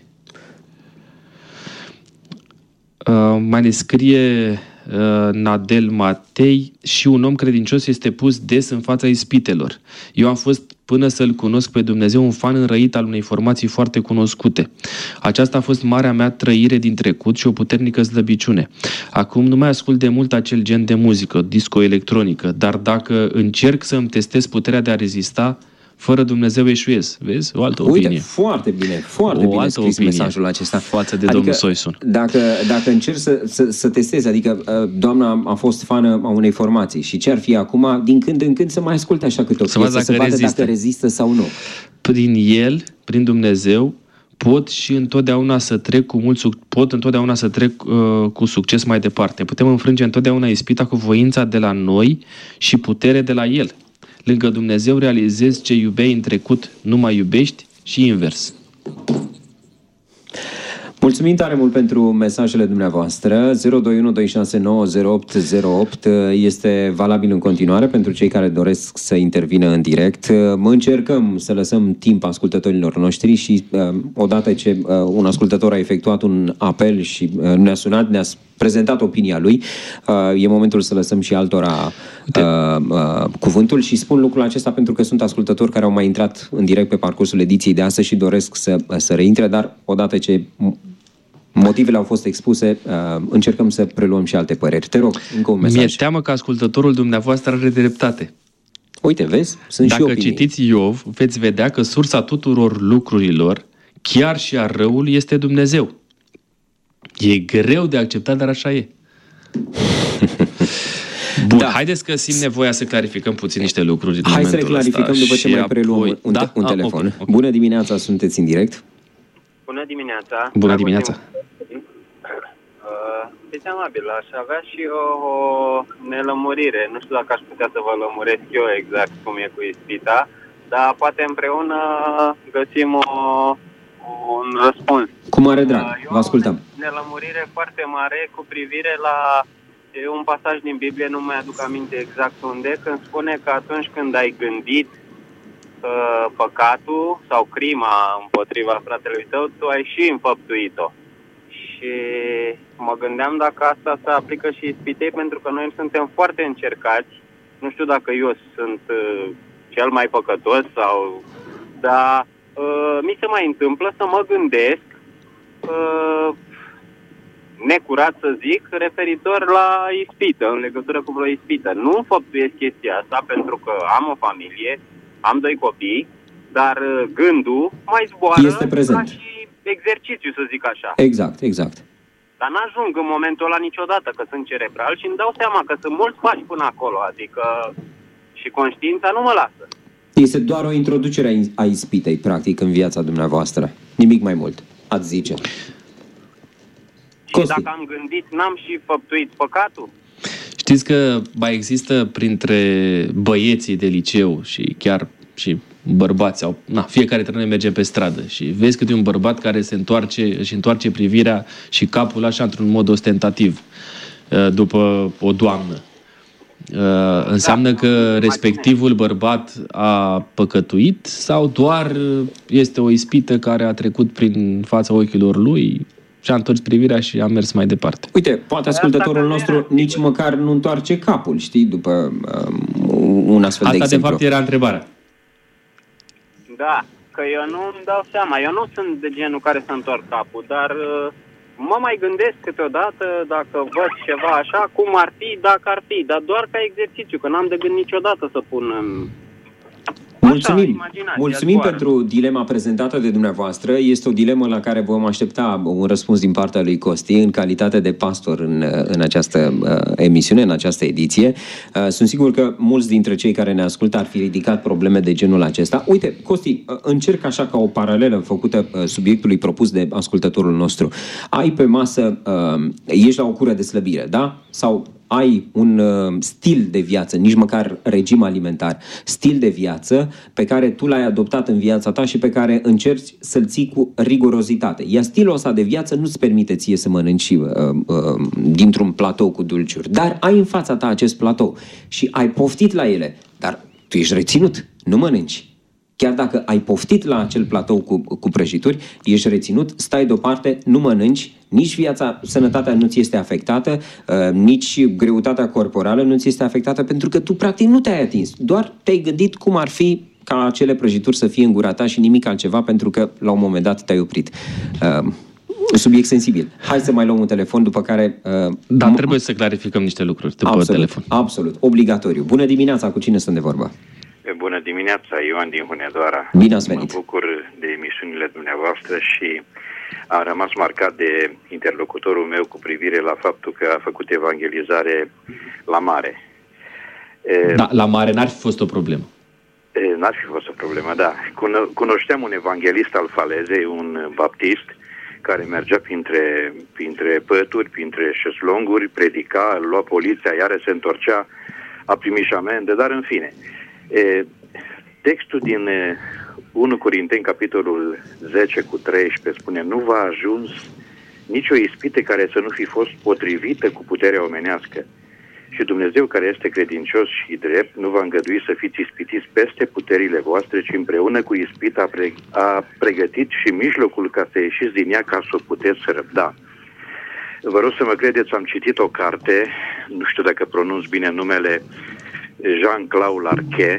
Uh, mai ne scrie uh, Nadel Matei: și un om credincios este pus des în fața ispitelor. Eu am fost, până să-L cunosc pe Dumnezeu, un fan înrăit al unei formații foarte cunoscute. Aceasta a fost marea mea trăire din trecut și o puternică slăbiciune. Acum nu mai ascult de mult acel gen de muzică, disco-electronică, dar dacă încerc să îmi testez puterea de a rezista, fără Dumnezeu eșuez. Vezi? O altă opinie. Uite, foarte bine, foarte o bine altă scris opinie mesajul acesta. Față de adică, domnul Soisun. Dacă, dacă încerci să, să, să testezi, adică doamna a fost fană a unei formații și ce ar fi acum, din când în când să mai asculte așa câte o piesă, să, să vadă rezistă. dacă rezistă sau nu. Prin el, prin Dumnezeu, pot și întotdeauna să trec cu mult suc- pot întotdeauna să trec uh, cu succes mai departe. Putem înfrânge întotdeauna ispita cu voința de la noi și putere de la el. Lângă Dumnezeu realizezi ce iubeai în trecut, nu mai iubești și invers. Mulțumim tare mult pentru mesajele dumneavoastră. zero doi unu doi șase nouă zero opt zero opt este valabil în continuare pentru cei care doresc să intervină în direct. Mă încercăm să lăsăm timp ascultătorilor noștri și odată ce un ascultător a efectuat un apel și ne-a sunat, ne-a prezentat opinia lui, e momentul să lăsăm și altora uh, uh, cuvântul și spun lucrul acesta pentru că sunt ascultători care au mai intrat în direct pe parcursul ediției de astăzi și doresc să, să reintre, dar odată ce motivele au fost expuse, uh, încercăm să preluăm și alte păreri. Te rog, încă un mesaj. Mi-e teamă că ascultătorul dumneavoastră are dreptate. Uite, vezi? Sunt Dacă și opinii. citiți Iov, veți vedea că sursa tuturor lucrurilor, chiar și a răului, este Dumnezeu. E greu de acceptat, dar așa e. Bun, da. Haideți că simt nevoia să clarificăm puțin niște lucruri. Hai să le clarificăm după ce mai preluăm apoi... un, da? un telefon. Ah, okay, okay. Bună dimineața, sunteți în direct. Bună dimineața. Bună dimineața. Fiți amabil, aș avea și o, o nelămurire. Nu știu dacă aș putea să vă lămuresc eu exact cum e cu ispita, dar poate împreună găsim o, un răspuns. Cu mare drag, eu vă ascultăm. O nelămurire foarte mare cu privire la un pasaj din Biblie, nu mai aduc aminte exact unde, când spune că atunci când ai gândit uh, păcatul sau crima împotriva fratelui tău, tu ai și înfăptuit-o. Și mă gândeam dacă asta se aplică și ispitei, pentru că noi suntem foarte încercați. Nu știu dacă eu sunt uh, cel mai păcătos sau... Dar uh, mi se mai întâmplă să mă gândesc uh, necurat să zic, referitor la ispită, în legătură cu vreo ispită. Nu înfăptuiesc chestia asta pentru că am o familie, am doi copii, dar gândul mai zboară este prezent. Ca și exercițiu, să zic așa. Exact, exact. Dar n-ajung în momentul ăla niciodată că sunt cerebral și îmi dau seama că sunt mulți pași până acolo, adică și conștiința nu mă lasă. Este doar o introducere a ispitei, practic, în viața dumneavoastră. Nimic mai mult, ați zice. Și Costi. Dacă am gândit, n-am și făptuit păcatul? Știți că mai există printre băieții de liceu și chiar și bărbați, au, na, fiecare dintre noi merge pe stradă și vezi câte un bărbat care se întoarce, își întoarce privirea și capul așa într-un mod ostentativ după o doamnă. Înseamnă da, că respectivul bărbat a păcătuit sau doar este o ispită care a trecut prin fața ochilor lui și a întors privirea și a mers mai departe? Uite, poate ascultătorul nostru nici măcar nu întoarce capul, știi, după um, un astfel Asta de exemplu. Asta de fapt era întrebarea. Da, că eu nu îmi dau seama. Eu nu sunt de genul care să întorc capul, dar mă mai gândesc câteodată dacă văd ceva așa, cum ar fi, dacă ar fi, dar doar ca exercițiu, că n-am de gând niciodată să pun în... Mulțumim, Mulțumim pentru dilema prezentată de dumneavoastră. Este o dilemă la care vom aștepta un răspuns din partea lui Costi în calitate de pastor în, în această uh, emisiune, în această ediție. Uh, sunt sigur că mulți dintre cei care ne ascultă ar fi ridicat probleme de genul acesta. Uite, Costi, uh, încerc așa ca o paralelă făcută uh, subiectului propus de ascultătorul nostru. Ai pe masă, uh, ești la o cură de slăbire, da? Sau ai un uh, stil de viață, nici măcar regim alimentar, stil de viață pe care tu l-ai adoptat în viața ta și pe care încerci să-l ții cu rigurozitate. Iar stilul ăsta de viață nu-ți permite ție să mănânci uh, uh, dintr-un platou cu dulciuri, dar ai în fața ta acest platou și ai poftit la ele, dar tu ești reținut, nu mănânci. Chiar dacă ai poftit la acel platou cu, cu prăjituri, ești reținut, stai deoparte, nu mănânci, nici viața, sănătatea nu ți este afectată, uh, nici greutatea corporală nu ți este afectată, pentru că tu practic nu te-ai atins. Doar te-ai gândit cum ar fi ca acele prăjituri să fie în gura ta și nimic altceva, pentru că la un moment dat te-ai oprit. Uh, subiect sensibil. Hai să mai luăm un telefon, după care... Uh, Dar trebuie să clarificăm niște lucruri după absolut, telefon. Absolut, obligatoriu. Bună dimineața, cu cine sunt de vorbă? Bună dimineața, Ioan din Hunedoara. Bine ați venit. Mă bucur de emisiunile dumneavoastră și am rămas marcat de interlocutorul meu cu privire la faptul că a făcut evangelizare la mare. Da, la mare n-ar fi fost o problemă. N-ar fi fost o problemă, da. Cunoșteam un evanghelist al Falezei, un baptist, care mergea printre, printre pături, printre șeslonguri, predica, lua poliția, iar se întorcea, a primit și amende, dar în fine... E, textul din e, unu Corinteni, capitolul zece cu treisprezece, spune: nu v-a ajuns nicio ispită care să nu fi fost potrivită cu puterea omenească. Și Dumnezeu, care este credincios și drept, nu va îngădui să fiți ispitiți peste puterile voastre, ci împreună cu ispita a, pre- a pregătit și mijlocul ca să ieșiți din ea, ca să o puteți răbda. Vă rog să mă credeți, am citit o carte, nu știu dacă pronunț bine numele, Jean-Claude Larquet,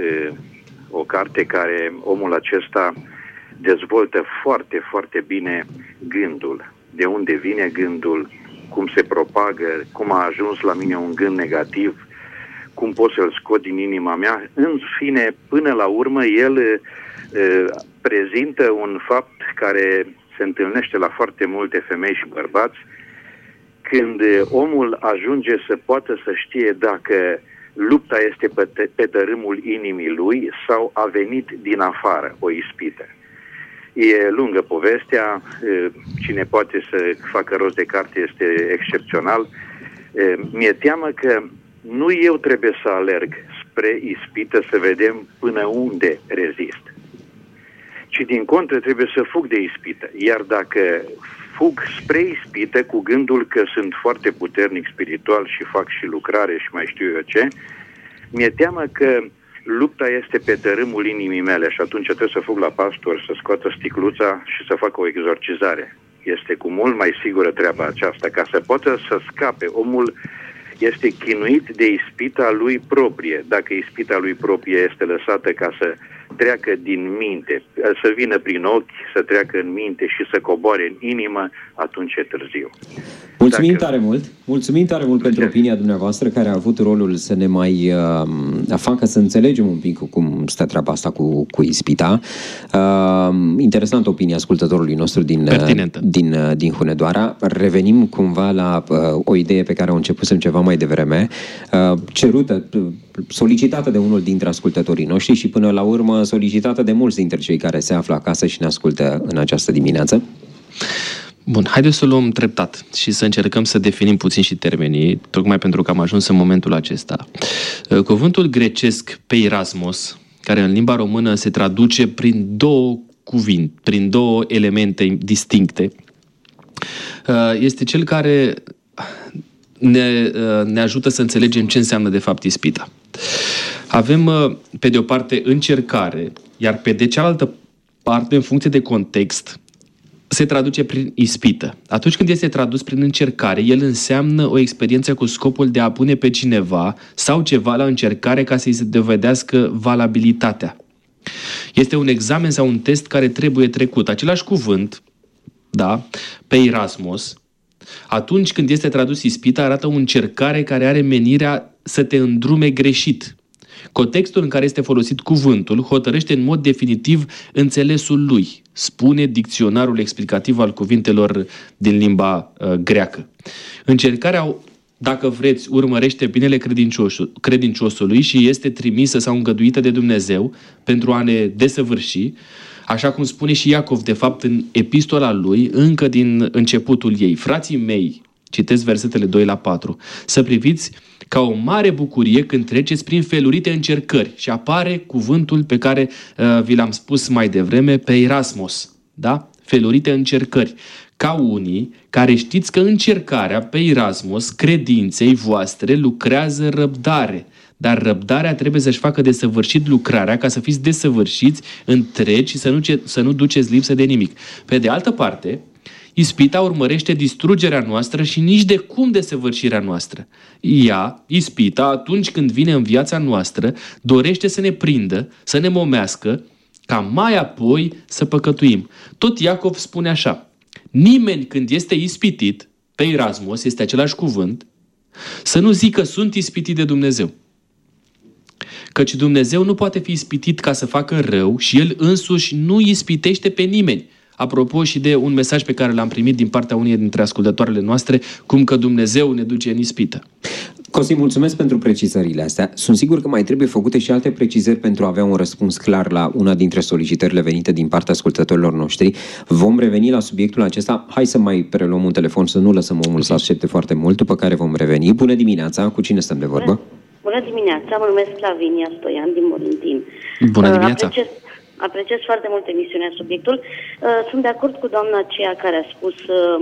o carte care omul acesta dezvoltă foarte, foarte bine gândul. De unde vine gândul, cum se propagă, cum a ajuns la mine un gând negativ, cum pot să-l scot din inima mea. În fine, până la urmă, el e, prezintă un fapt care se întâlnește la foarte multe femei și bărbați, când omul ajunge să poată să știe dacă lupta este pe, pe tărâmul inimii lui sau a venit din afară o ispită. E lungă povestea, cine poate să facă rost de carte este excepțional. Mi-e teamă că nu eu trebuie să alerg spre ispită să vedem până unde rezist, ci din contră trebuie să fug de ispită. Iar dacă fug spre ispită cu gândul că sunt foarte puternic spiritual și fac și lucrare și mai știu eu ce, mi-e teamă că lupta este pe tărâmul inimii mele și atunci trebuie să fug la pastor, să scoată sticluța și să facă o exorcizare. Este cu mult mai sigură treaba aceasta, ca să poată să scape. Omul este chinuit de ispita lui proprie. Dacă ispita lui proprie este lăsată ca să treacă din minte, să vină prin ochi, să treacă în minte și să coboare în inimă, atunci e târziu. Mulțumim Dacă... tare mult! Mulțumim tare mult pentru opinia dumneavoastră, care a avut rolul să ne mai uh, facă să înțelegem un pic cum stă treaba asta cu, cu ispita. Uh, interesant opinia ascultătorului nostru din, uh, din, uh, din Hunedoara. Revenim cumva la uh, o idee pe care o începusem ceva mai devreme, uh, cerută solicitată de unul dintre ascultătorii noștri și până la urmă solicitată de mulți dintre cei care se află acasă și ne ascultă în această dimineață. Bun, haideți să o luăm treptat și să încercăm să definim puțin și termenii, tocmai pentru că am ajuns în momentul acesta. Cuvântul grecesc peirasmos, care în limba română se traduce prin două cuvinte, prin două elemente distincte, este cel care ne, ne ajută să înțelegem ce înseamnă de fapt ispita. Avem, pe de o parte, încercare, iar pe de cealaltă parte, în funcție de context, se traduce prin ispită. Atunci când este tradus prin încercare, el înseamnă o experiență cu scopul de a pune pe cineva sau ceva la încercare ca să-i se dovedească valabilitatea. Este un examen sau un test care trebuie trecut. Același cuvânt, da, peirasmos, atunci când este tradus ispita, arată o încercare care are menirea să te îndrume greșit. Contextul în care este folosit cuvântul hotărăște în mod definitiv înțelesul lui, spune dicționarul explicativ al cuvintelor din limba uh, greacă. Încercarea, dacă vreți, urmărește binele credinciosului și este trimisă sau îngăduită de Dumnezeu pentru a ne desăvârși, așa cum spune și Iacov, de fapt, în epistola lui, încă din începutul ei. Frații mei, citesc versetele doi la patru, să priviți ca o mare bucurie când treceți prin felurite încercări. Și apare cuvântul pe care uh, vi l-am spus mai devreme, peirasmos, da? Felurite încercări. Ca unii care știți că încercarea, peirasmos, credinței voastre lucrează răbdare. Dar răbdarea trebuie să-și facă desăvârșit lucrarea ca să fiți desăvârșiți, întregi și să nu, să nu duceți lipsă de nimic. Pe de altă parte, ispita urmărește distrugerea noastră și nici de cum desăvârșirea noastră. Ea, ispita, atunci când vine în viața noastră, dorește să ne prindă, să ne momească, ca mai apoi să păcătuim. Tot Iacov spune așa: nimeni când este ispitit, peirasmos este același cuvânt, să nu zică sunt ispitit de Dumnezeu. Căci Dumnezeu nu poate fi ispitit ca să facă rău și El însuși nu ispitește pe nimeni. Apropo și de un mesaj pe care l-am primit din partea unei dintre ascultătoarele noastre, cum că Dumnezeu ne duce în ispită. Costi, mulțumesc pentru precizările astea. Sunt sigur că mai trebuie făcute și alte precizări pentru a avea un răspuns clar la una dintre solicitările venite din partea ascultătorilor noștri. Vom reveni la subiectul acesta. Hai să mai preluăm un telefon, să nu lăsăm omul să aștepte foarte mult, după care vom reveni. Bună dimineața, cu cine stăm de vorbă? Bună dimineața, mă numesc Flavinia Stoian din Morintin. Bună dimineața! Apreciez, apreciez foarte mult emisiunea, subiectul. Sunt de acord cu doamna aceea care a spus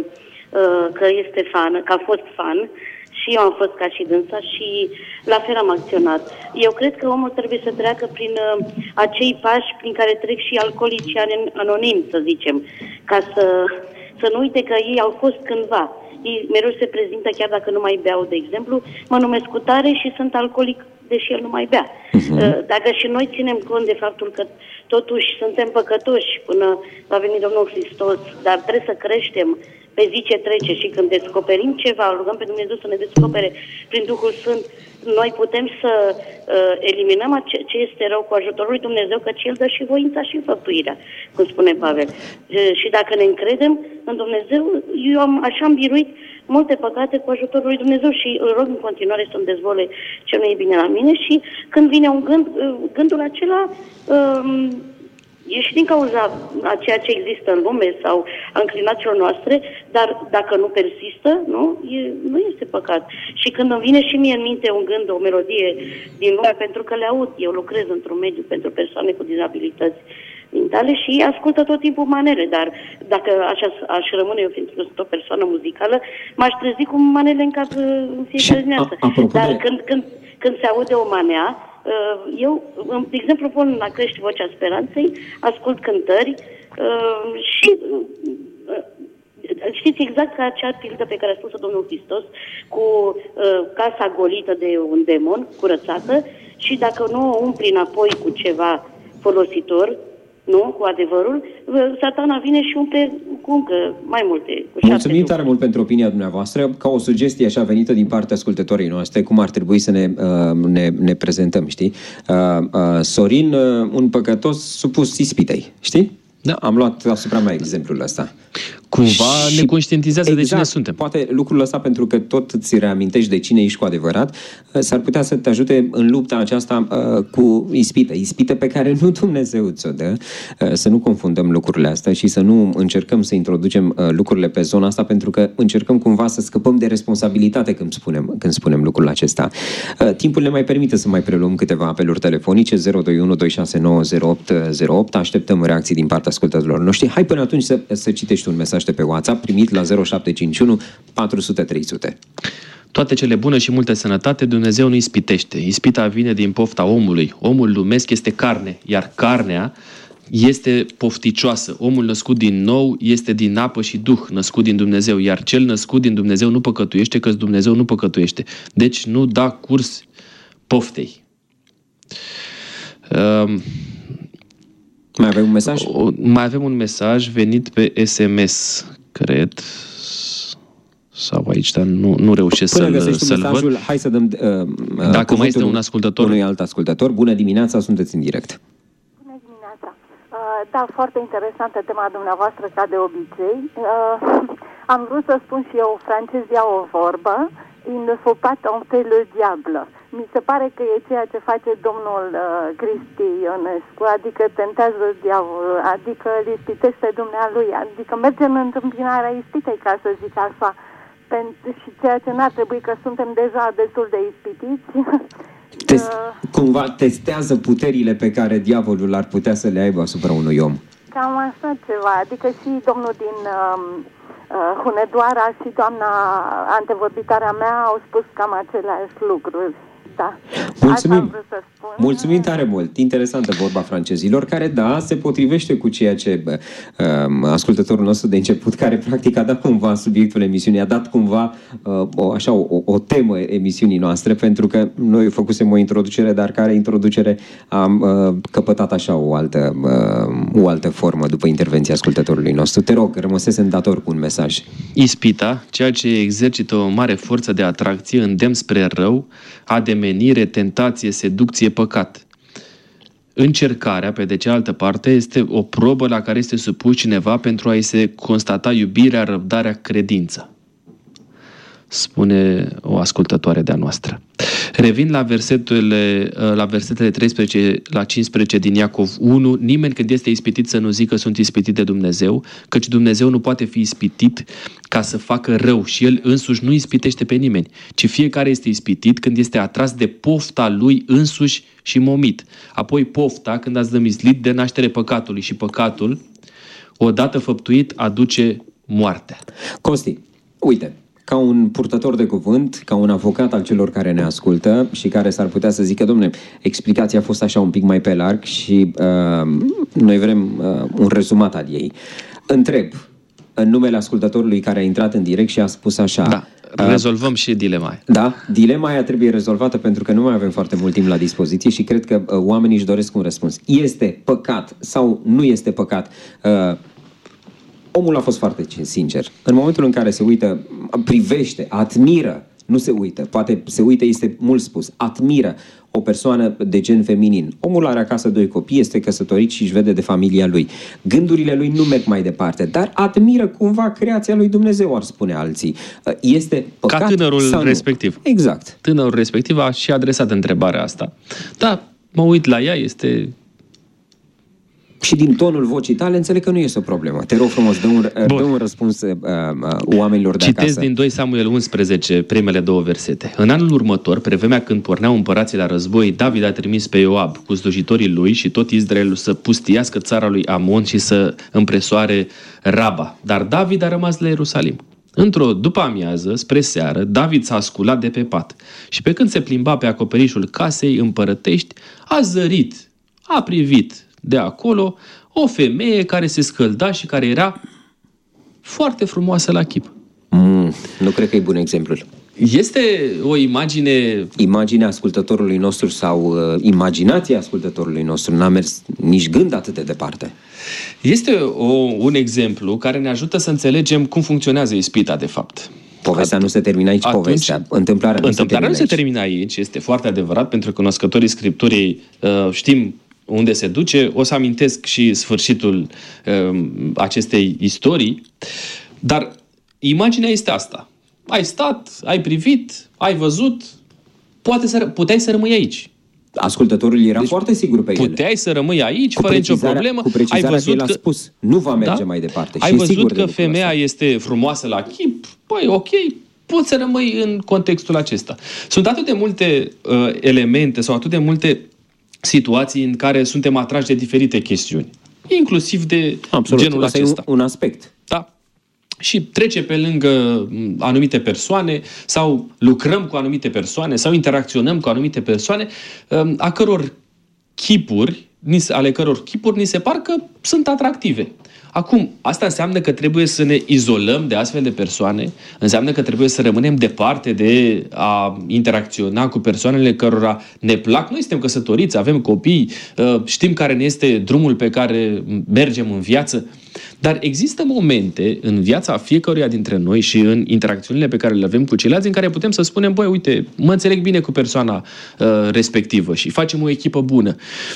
că este fan, că a fost fan și eu am fost ca și dânsa și la fel am acționat. Eu cred că omul trebuie să treacă prin acei pași prin care trec și alcoolicii anonimi, să zicem, ca să, să nu uite că ei au fost cândva. Ei mereu se prezintă, chiar dacă nu mai beau, de exemplu, mă numesc cu tare și sunt alcoolic, deși el nu mai bea. Uh-huh. Dacă și noi ținem cont de faptul că totuși suntem păcătoși până va veni Domnul Hristos, dar trebuie să creștem pe zi ce trece și când descoperim ceva, rugăm pe Dumnezeu să ne descopere prin Duhul Sfânt, noi putem să uh, eliminăm ace- ce este rău cu ajutorul lui Dumnezeu, căci El dă și voința și înfăptuirea, cum spune Pavel. Uh, și dacă ne încredem în Dumnezeu, eu am, așa am biruit multe păcate cu ajutorul lui Dumnezeu și îl rog în continuare să-mi dezvole ce nu e bine la mine și când vine un gând, uh, gândul acela uh, e și din cauza a ceea ce există în lume sau a înclinațiilor noastre, dar dacă nu persistă, nu, e, nu este păcat. Și când îmi vine și mie în minte un gând, o melodie din lume, pentru că le aud, eu lucrez într-un mediu pentru persoane cu dizabilități mentale și ascultă tot timpul manele, dar dacă așa aș rămâne eu, fiindcă sunt o persoană muzicală, m-aș trezi cu manele în cap în fiecare dimineață. Dar de... când, când, când se aude o manea, eu, de exemplu, pun la Crești Vocea Speranței, ascult cântări și știți exact ca acea pildă pe care a spus-o Domnul Hristos cu casa golită de un demon, curățată, și dacă nu o umpli înapoi cu ceva folositor, nu, cu adevărul, Satana vine și umple cu încă mai multe. Cu Mulțumim tare mult pentru opinia dumneavoastră. Ca o sugestie așa venită din partea ascultătorii noastre, cum ar trebui să ne, ne, ne prezentăm, știi? Sorin, un păcătos supus ispitei, știi? Da. Am luat asupra mea exemplul ăsta. cumva și ne conștientizează exact, de cine suntem. Poate lucrul ăsta, pentru că tot îți reamintești de cine ești cu adevărat, s-ar putea să te ajute în lupta aceasta uh, cu ispită. Ispită pe care nu Dumnezeu ți-o dă. Uh, să nu confundăm lucrurile astea și să nu încercăm să introducem uh, lucrurile pe zona asta, pentru că încercăm cumva să scăpăm de responsabilitate când spunem, când spunem lucrul acesta. Uh, timpul ne mai permite să mai preluăm câteva apeluri telefonice. Zero doi unu doi șase nouă zero opt zero opt. Așteptăm reacții din partea ascultătorilor noștri. Hai până atunci să, să citești un mesaj de pe WhatsApp primit la zero șapte cinci unu patru zero zero trei zero zero. Toate cele bune și multă sănătate Dumnezeu nu ispitește. Ispita vine din pofta omului. Omul lumesc este carne, iar carnea este pofticioasă. Omul născut din nou este din apă și duh, născut din Dumnezeu, iar cel născut din Dumnezeu nu păcătuiește, căci Dumnezeu nu păcătuiește. Deci nu da curs poftei. Um, Mai avem un mesaj? Mai avem un mesaj venit pe S M S, cred. Sau aici, dar nu, nu reușesc Până să-l, să-l mesajul, văd. hai să dăm uh, Dacă mai este un ascultător. Unui alt ascultător. Bună dimineața, sunteți în direct. Bună dimineața. Uh, da, foarte interesantă tema dumneavoastră, ca de obicei. Uh, am vrut să spun și eu, francezii au o vorbă, il ne faut pas tenter le diable. Mi se pare că e ceea ce face domnul uh, Cristi Ionescu, adică tentează diavolul, adică îl ispitește dumnealui, adică merge în întâmpinarea ispitei, ca să zic așa. Și ceea ce n-ar trebui, că suntem deja destul de ispitiți. Test, cumva testează puterile pe care diavolul ar putea să le aibă asupra unui om. Cam așa ceva, adică și domnul din uh, uh, Hunedoara și doamna antevorbitarea mea au spus cam aceleași lucruri. Da. Mulțumim. Mulțumim tare mult. Interesantă vorba francezilor, care, da, se potrivește cu ceea ce uh, ascultătorul nostru de început, care practic a dat cumva subiectul emisiunii, a dat cumva uh, o, așa, o, o temă emisiunii noastre, pentru că noi făcusem o introducere, dar care introducere am uh, căpătat așa o altă, uh, o altă formă după intervenția ascultătorului nostru. Te rog, rămăsesem dator cu un mesaj. Ispita, ceea ce exercită o mare forță de atracție, îndemn spre rău, ademenire, tentație, seducție, păcat. Încercarea, pe de cealaltă parte, este o probă la care este supus cineva pentru a-i se constata iubirea, răbdarea, credința. Spune o ascultătoare de-a noastră. Revin la versetele, la versetele treisprezece la cincisprezece din Iacov unu. Nimeni când este ispitit să nu zică sunt ispitit de Dumnezeu, căci Dumnezeu nu poate fi ispitit ca să facă rău și El însuși nu ispitește pe nimeni, ci fiecare este ispitit când este atras de pofta lui însuși și momit. Apoi pofta când a zămislit de naștere păcatului și păcatul, odată făptuit, aduce moartea. Costi, uite, ca un purtător de cuvânt, ca un avocat al celor care ne ascultă și care s-ar putea să zică, dom'le, explicația a fost așa un pic mai pe larg și uh, noi vrem uh, un rezumat al ei. Întreb, în numele ascultătorului care a intrat în direct și a spus așa... Da, rezolvăm uh, și dilema aia. Da, dilema aia trebuie rezolvată pentru că nu mai avem foarte mult timp la dispoziție și cred că uh, oamenii își doresc un răspuns. Este păcat sau nu este păcat? Uh, Omul a fost foarte sincer. În momentul în care se uită, privește, admiră, nu se uită, poate se uită, este mult spus, admiră o persoană de gen feminin. Omul are acasă doi copii, este căsătorit și își vede de familia lui. Gândurile lui nu merg mai departe, dar admiră cumva creația lui Dumnezeu, ar spune alții. Este păcat ca tânărul sau respectiv. Nu? Exact. Tânărul respectiv a și adresat întrebarea asta. Da, mă uit la ea, este... Și din tonul vocii tale înțeleg că nu este o problemă. Te rog frumos, dă un, dă un răspuns uh, uh, oamenilor de Citez acasă. din doi Samuel unsprezece, primele două versete. În anul următor, pe vremea când porneau împărații la război, David a trimis pe Ioab cu slujitorii lui și tot Israelul să pustiască țara lui Amon și să împresoare Raba. Dar David a rămas la Ierusalim. Într-o după-amiază, spre seară, David s-a sculat de pe pat și pe când se plimba pe acoperișul casei împărătești, a zărit, a privit de acolo o femeie care se scălda și care era foarte frumoasă la chip. Mm, nu cred că e bun exemplul. Este o imagine... Imaginea ascultătorului nostru sau uh, imaginația ascultătorului nostru n-a mers nici gând atât de departe. Este o, un exemplu care ne ajută să înțelegem cum funcționează ispita, de fapt. Povestea nu se termină aici, Atunci, povestea. Întâmplarea nu întâmplarea se termină nu se termină aici. Este foarte adevărat, pentru că cunoscătorii Scripturii uh, știm unde se duce. O să amintesc și sfârșitul uh, acestei istorii. Dar imaginea este asta. Ai stat, ai privit, ai văzut, poate să, puteai să rămâi aici. Ascultătorul era deci, foarte sigur pe el. Puteai să rămâi aici, fără nicio problemă. Cu precizarea ai văzut că el a spus, nu va merge da? mai departe. Ai și văzut sigur că femeia asta. Este frumoasă la chip? Păi, ok, poți să rămâi în contextul acesta. Sunt atât de multe uh, elemente sau atât de multe situații în care suntem atrași de diferite chestiuni. Inclusiv de Absolut. genul Asta acesta. E un, un aspect. Da. Și trece pe lângă anumite persoane sau lucrăm cu anumite persoane sau interacționăm cu anumite persoane a căror chipuri, ale căror chipuri ni se par că sunt atractive. Acum, asta înseamnă că trebuie să ne izolăm de astfel de persoane, înseamnă că trebuie să rămânem departe de a interacționa cu persoanele cărora ne plac. Noi suntem căsătoriți, avem copii, știm care ne este drumul pe care mergem în viață, dar există momente în viața fiecăruia dintre noi și în interacțiunile pe care le avem cu ceilalți în care putem să spunem, băi, uite, mă înțeleg bine cu persoana uh, respectivă și facem o echipă bună.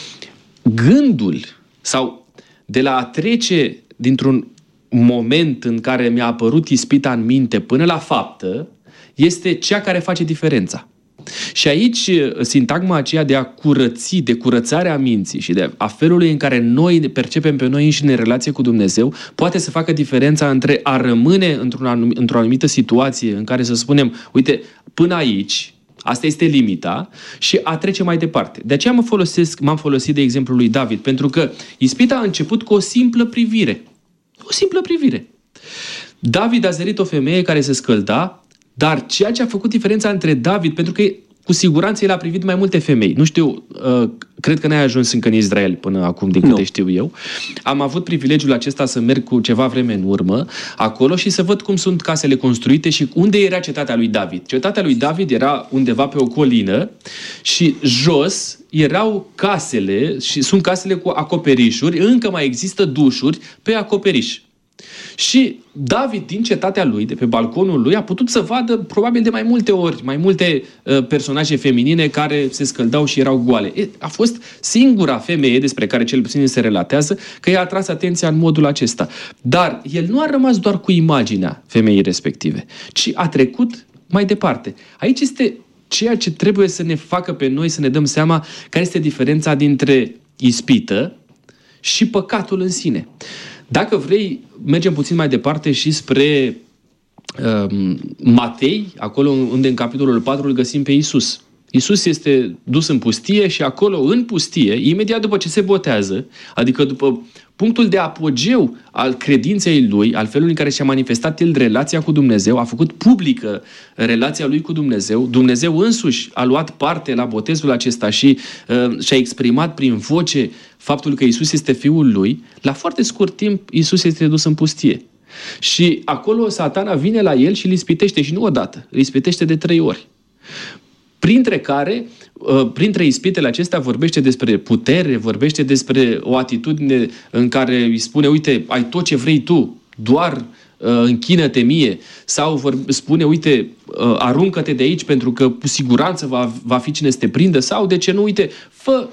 Gândul sau de la a trece dintr-un moment în care mi-a apărut ispita în minte până la faptă, este cea care face diferența. Și aici sintagma aceea de a curăți, de curățarea minții și de a felului în care noi percepem pe noi înșine în relație cu Dumnezeu, poate să facă diferența între a rămâne într-o anum- într-o anumită situație în care să spunem, uite, până aici, asta este limita, și a trece mai departe. De aceea mă folosesc, m-am folosit de exemplul lui David, pentru că ispita a început cu o simplă privire. O simplă privire. David a zărit o femeie care se scălda, dar ceea ce a făcut diferența între David, pentru că cu siguranță el a privit mai multe femei. Nu știu, uh, cred că n-ai ajuns încă în Israel până acum, din câte știu eu. Am avut privilegiul acesta să merg cu ceva vreme în urmă acolo și să văd cum sunt casele construite și unde era cetatea lui David. Cetatea lui David era undeva pe o colină și jos erau casele și sunt casele cu acoperișuri, încă mai există dușuri pe acoperiș. Și David, din cetatea lui, de pe balconul lui, a putut să vadă probabil de mai multe ori, mai multe uh, personaje feminine care se scăldau și erau goale. E, a fost singura femeie despre care cel puțin se relatează că i-a atras atenția în modul acesta. Dar el nu a rămas doar cu imaginea femeii respective, ci a trecut mai departe. Aici este ceea ce trebuie să ne facă pe noi să ne dăm seama care este diferența dintre ispită și păcatul în sine. Dacă vrei, mergem puțin mai departe și spre um, Matei, acolo unde în capitolul patru îl găsim pe Iisus. Iisus este dus în pustie și acolo, în pustie, imediat după ce se botează, adică după punctul de apogeu al credinței lui, al felului în care și-a manifestat el relația cu Dumnezeu, a făcut publică relația lui cu Dumnezeu, Dumnezeu însuși a luat parte la botezul acesta și uh, și-a exprimat prin voce faptul că Iisus este Fiul lui, la foarte scurt timp Iisus este dus în pustie. Și acolo Satana vine la el și îl ispitește, și nu odată, îl ispitește de trei ori. Printre care, printre ispitele acestea vorbește despre putere, vorbește despre o atitudine în care îi spune, uite, ai tot ce vrei tu, doar închină-te mie, sau vor, spune, uite, aruncă-te de aici pentru că cu siguranță va, va fi cine să te prindă, sau de ce nu, uite, fă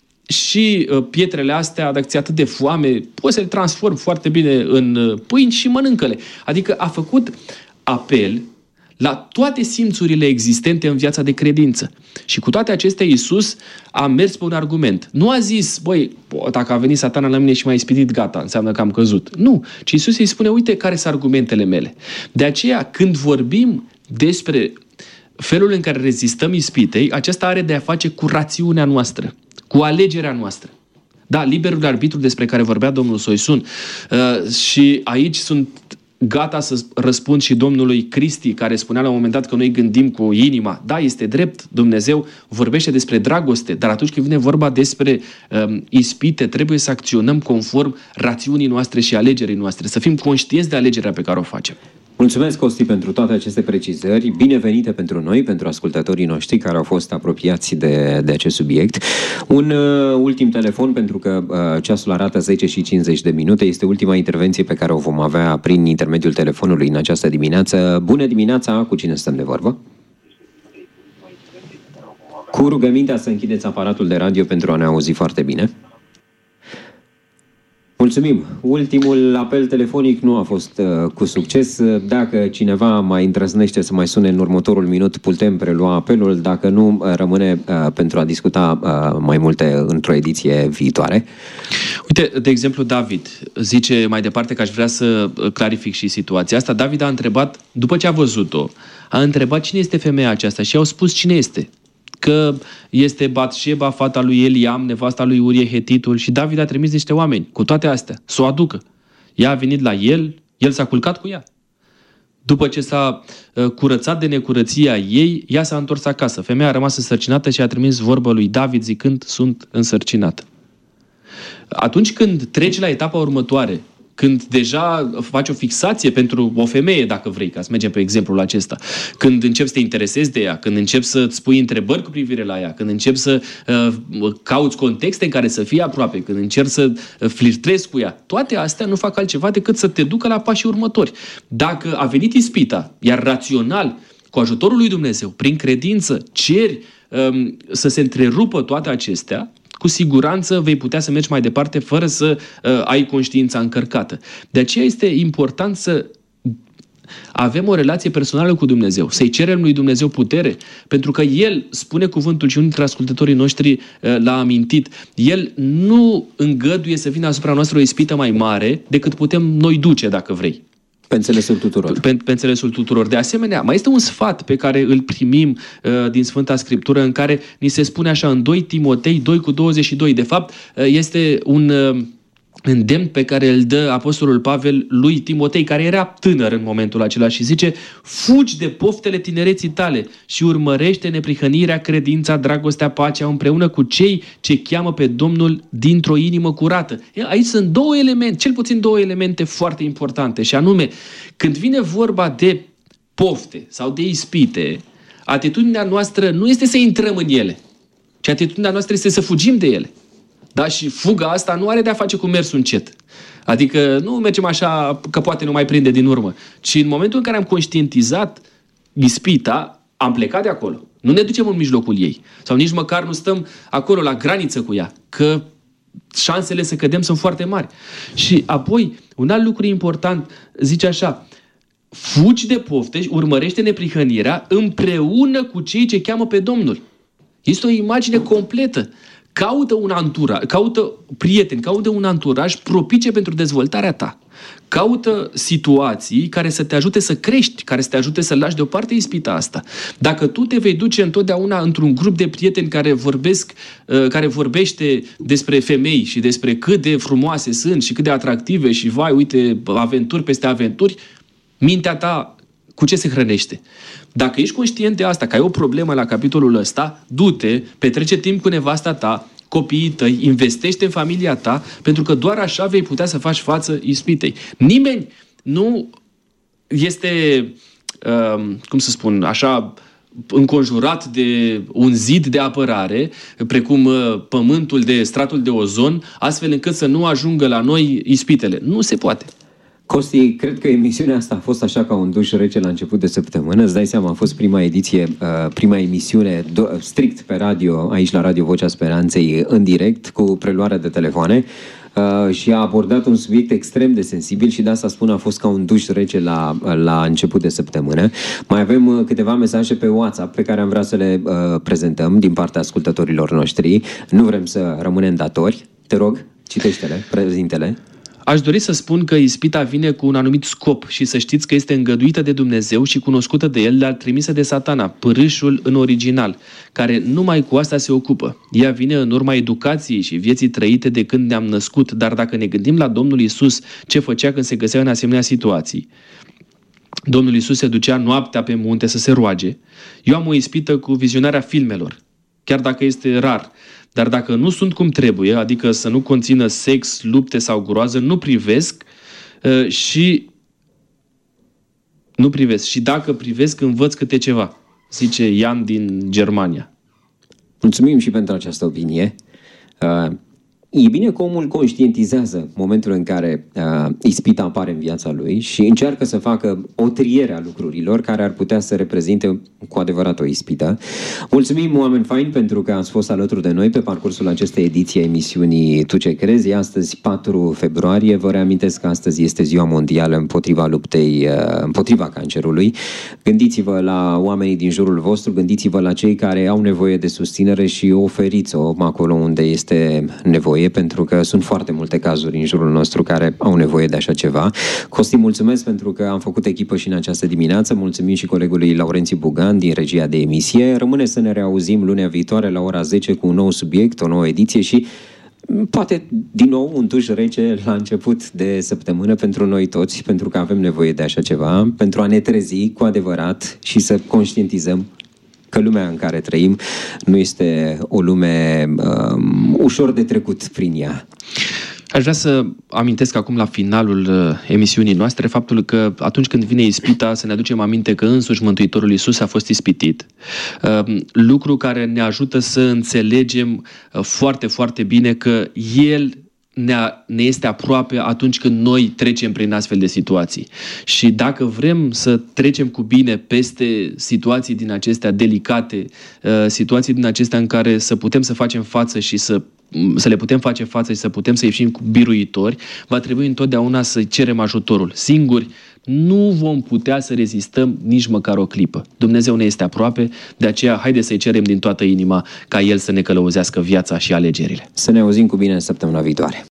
și pietrele astea, dacă ți-e atât de foame, poți să le transformi foarte bine în pâini și mănâncă-le. Adică a făcut apel la toate simțurile existente în viața de credință. Și cu toate acestea, Iisus a mers pe un argument. Nu a zis, băi, dacă a venit Satana la mine și m-a ispitit, gata, înseamnă că am căzut. Nu, ci Iisus îi spune, uite care sunt argumentele mele. De aceea, când vorbim despre felul în care rezistăm ispitei, acesta are de a face cu rațiunea noastră, cu alegerea noastră. Da, liberul arbitru despre care vorbea domnul Soisun. Uh, și aici sunt gata să răspund și domnului Cristi, care spunea la un moment dat că noi gândim cu inima. Da, este drept, Dumnezeu vorbește despre dragoste, dar atunci când vine vorba despre um, ispite, trebuie să acționăm conform rațiunii noastre și alegerii noastre, să fim conștienți de alegerea pe care o facem. Mulțumesc, Costi, pentru toate aceste precizări, binevenite pentru noi, pentru ascultătorii noștri care au fost apropiați de, de acest subiect. Un uh, ultim telefon, pentru că uh, ceasul arată zece și cincizeci de minute, este ultima intervenție pe care o vom avea prin intermediul telefonului în această dimineață. Bună dimineața, cu cine stăm de vorbă? Cu rugămintea să închideți aparatul de radio pentru a ne auzi foarte bine. Mulțumim. Ultimul apel telefonic nu a fost uh, cu succes. Dacă cineva mai îndrăznește să mai sune în următorul minut, putem prelua apelul. Dacă nu, uh, rămâne uh, pentru a discuta uh, mai multe într-o ediție viitoare. Uite, de exemplu, David zice mai departe că aș vrea să clarific și situația asta. David a întrebat, după ce a văzut-o, a întrebat cine este femeia aceasta și i-au spus cine este. Că este Batșeba, fata lui Eliam, nevasta lui Urie Hetitul, și David a trimis niște oameni cu toate astea, să o aducă. Ea a venit la el, el s-a culcat cu ea. După ce s-a uh, curățat de necurăția ei, ea s-a întors acasă. Femeia a rămas însărcinată și a trimis vorbă lui David zicând, sunt însărcinată. Atunci când treci la etapa următoare, când deja faci o fixație pentru o femeie, dacă vrei, ca să mergem pe exemplul acesta, când începi să te interesezi de ea, când începi să-ți pui întrebări cu privire la ea, când începi să uh, cauți contexte în care să fii aproape, când încerci să flirtezi cu ea, toate astea nu fac altceva decât să te ducă la pașii următori. Dacă a venit ispita, iar rațional, cu ajutorul lui Dumnezeu, prin credință, ceri um, să se întrerupă toate acestea, cu siguranță vei putea să mergi mai departe fără să uh, ai conștiința încărcată. De aceea este important să avem o relație personală cu Dumnezeu, să-i cerem lui Dumnezeu putere, pentru că El spune cuvântul și unul dintre ascultătorii noștri uh, l-a amintit. El nu îngăduie să vină asupra noastră o ispită mai mare decât putem noi duce, dacă vrei. Pe înțelesul tuturor. Pe, pe înțelesul tuturor. De asemenea, mai este un sfat pe care îl primim uh, din Sfânta Scriptură, în care ni se spune așa în doi Timotei doi cu douăzeci și doi. De fapt, uh, este un uh, îndemn pe care îl dă Apostolul Pavel lui Timotei, care era tânăr în momentul acela, și zice: fugi de poftele tinereții tale și urmărește neprihănirea, credința, dragostea, pacea împreună cu cei ce cheamă pe Domnul dintr-o inimă curată. Aici sunt două elemente, cel puțin două elemente foarte importante, și anume, când vine vorba de pofte sau de ispite, atitudinea noastră nu este să intrăm în ele, ci atitudinea noastră este să fugim de ele. Da? Și fuga asta nu are de-a face cu mersul încet. Adică nu mergem așa că poate nu mai prinde din urmă, ci în momentul în care am conștientizat ispita, am plecat de acolo. Nu ne ducem în mijlocul ei. Sau nici măcar nu stăm acolo la graniță cu ea, că șansele să cădem sunt foarte mari. Și apoi, un alt lucru important, zice așa: fugi de pofte, urmărește neprihănirea împreună cu cei ce cheamă pe Domnul. Este o imagine completă. Caută un anturaj, caută prieteni, caută un anturaj propice pentru dezvoltarea ta. Caută situații care să te ajute să crești, care să te ajute să lași deoparte ispita asta. Dacă tu te vei duce întotdeauna într-un grup de prieteni care vorbesc, care vorbește despre femei și despre cât de frumoase sunt și cât de atractive și vai, uite, aventuri peste aventuri, mintea ta cu ce se hrănește? Dacă ești conștient de asta, că ai o problemă la capitolul ăsta, du-te, petrece timp cu nevasta ta, copiii tăi, investește în familia ta, pentru că doar așa vei putea să faci față ispitei. Nimeni nu este, uh, cum să spun, așa, înconjurat de un zid de apărare, precum uh, pământul de stratul de ozon, astfel încât să nu ajungă la noi ispitele. Nu se poate. Costi, cred că emisiunea asta a fost așa ca un duș rece la început de săptămână. Îți dai seama, a fost prima ediție, prima emisiune strict pe radio, aici la Radio Vocea Speranței, în direct, cu preluarea de telefoane, și a abordat un subiect extrem de sensibil și de asta spun a fost ca un duș rece la, la început de săptămână. Mai avem câteva mesaje pe WhatsApp pe care am vrea să le prezentăm din partea ascultătorilor noștri. Nu vrem să rămânem datori. Te rog, citește-le, prezinte-le. Aș dori să spun că ispita vine cu un anumit scop și să știți că este îngăduită de Dumnezeu și cunoscută de El, dar trimisă de Satana, pârâșul în original, care numai cu asta se ocupă. Ea vine în urma educației și vieții trăite de când ne-am născut, dar dacă ne gândim la Domnul Iisus, ce făcea când se găsea în asemenea situații, Domnul Iisus se ducea noaptea pe munte să se roage. Eu am o ispită cu vizionarea filmelor, chiar dacă este rar. Dar dacă nu sunt cum trebuie, adică să nu conțină sex, lupte sau groază, nu privesc uh, și nu privesc. Și dacă privesc, învăț câte ceva, zice Ian din Germania. Mulțumim și pentru această opinie. Uh, E bine că omul conștientizează momentul în care uh, ispita apare în viața lui și încearcă să facă o triere a lucrurilor care ar putea să reprezinte cu adevărat o ispită. Mulțumim, oameni faini, pentru că ați fost alături de noi pe parcursul acestei ediții a emisiunii Tu ce crezi? Astăzi, patru februarie, vă reamintesc că astăzi este ziua mondială împotriva luptei, uh, împotriva cancerului. Gândiți-vă la oamenii din jurul vostru, gândiți-vă la cei care au nevoie de susținere și oferiți-o acolo unde este nevoie, pentru că sunt foarte multe cazuri în jurul nostru care au nevoie de așa ceva. Costi, mulțumesc pentru că am făcut echipă și în această dimineață. Mulțumim și colegului Laurențiu Bugan din regia de emisie. Rămâne să ne reauzim lunea viitoare la ora zece cu un nou subiect, o nouă ediție și poate din nou un duș rece la început de săptămână pentru noi toți, pentru că avem nevoie de așa ceva, pentru a ne trezi cu adevărat și să conștientizăm că lumea în care trăim nu este o lume um, ușor de trecut prin ea. Aș vrea să amintesc acum la finalul uh, emisiunii noastre faptul că atunci când vine ispita să ne aducem aminte că însuși Mântuitorul Iisus a fost ispitit. Uh, lucru care ne ajută să înțelegem uh, foarte, foarte bine că El ne, ne este aproape atunci când noi trecem prin astfel de situații. Și dacă vrem să trecem cu bine peste situații din acestea delicate, uh, situații din acestea în care să putem să facem față și să să le putem face față și să putem să ieșim cu biruitori, va trebui întotdeauna să cerem ajutorul. Singuri nu vom putea să rezistăm nici măcar o clipă. Dumnezeu ne este aproape, de aceea haide să-i cerem din toată inima ca El să ne călăuzească viața și alegerile. Să ne auzim cu bine în săptămâna viitoare.